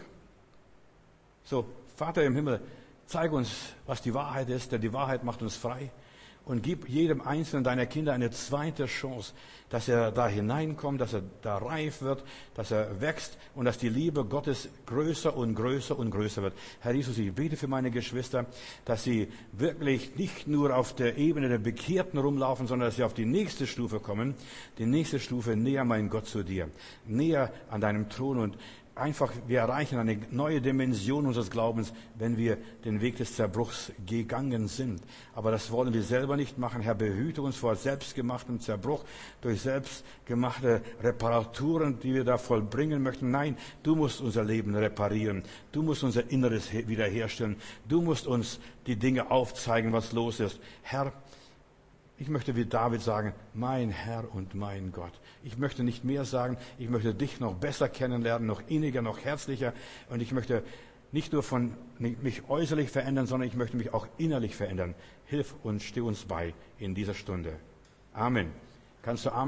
So, Vater im Himmel, zeig uns, was die Wahrheit ist, denn die Wahrheit macht uns frei. Und gib jedem einzelnen deiner Kinder eine zweite Chance, dass er da hineinkommt, dass er da reif wird, dass er wächst und dass die Liebe Gottes größer und größer und größer wird. Herr Jesus, ich bete für meine Geschwister, dass sie wirklich nicht nur auf der Ebene der Bekehrten rumlaufen, sondern dass sie auf die nächste Stufe kommen, die nächste Stufe näher, mein Gott, zu dir, näher an deinem Thron und einfach, wir erreichen eine neue Dimension unseres Glaubens, wenn wir den Weg des Zerbruchs gegangen sind. Aber das wollen wir selber nicht machen. Herr, behüte uns vor selbstgemachtem Zerbruch, durch selbstgemachte Reparaturen, die wir da vollbringen möchten. Nein, du musst unser Leben reparieren. Du musst unser Inneres wiederherstellen. Du musst uns die Dinge aufzeigen, was los ist. Herr, ich möchte wie David sagen, mein Herr und mein Gott. Ich möchte nicht mehr sagen, ich möchte dich noch besser kennenlernen, noch inniger, noch herzlicher. Und ich möchte nicht nur von, mich äußerlich verändern, sondern ich möchte mich auch innerlich verändern. Hilf uns, steh uns bei in dieser Stunde. Amen. Kannst du Amen?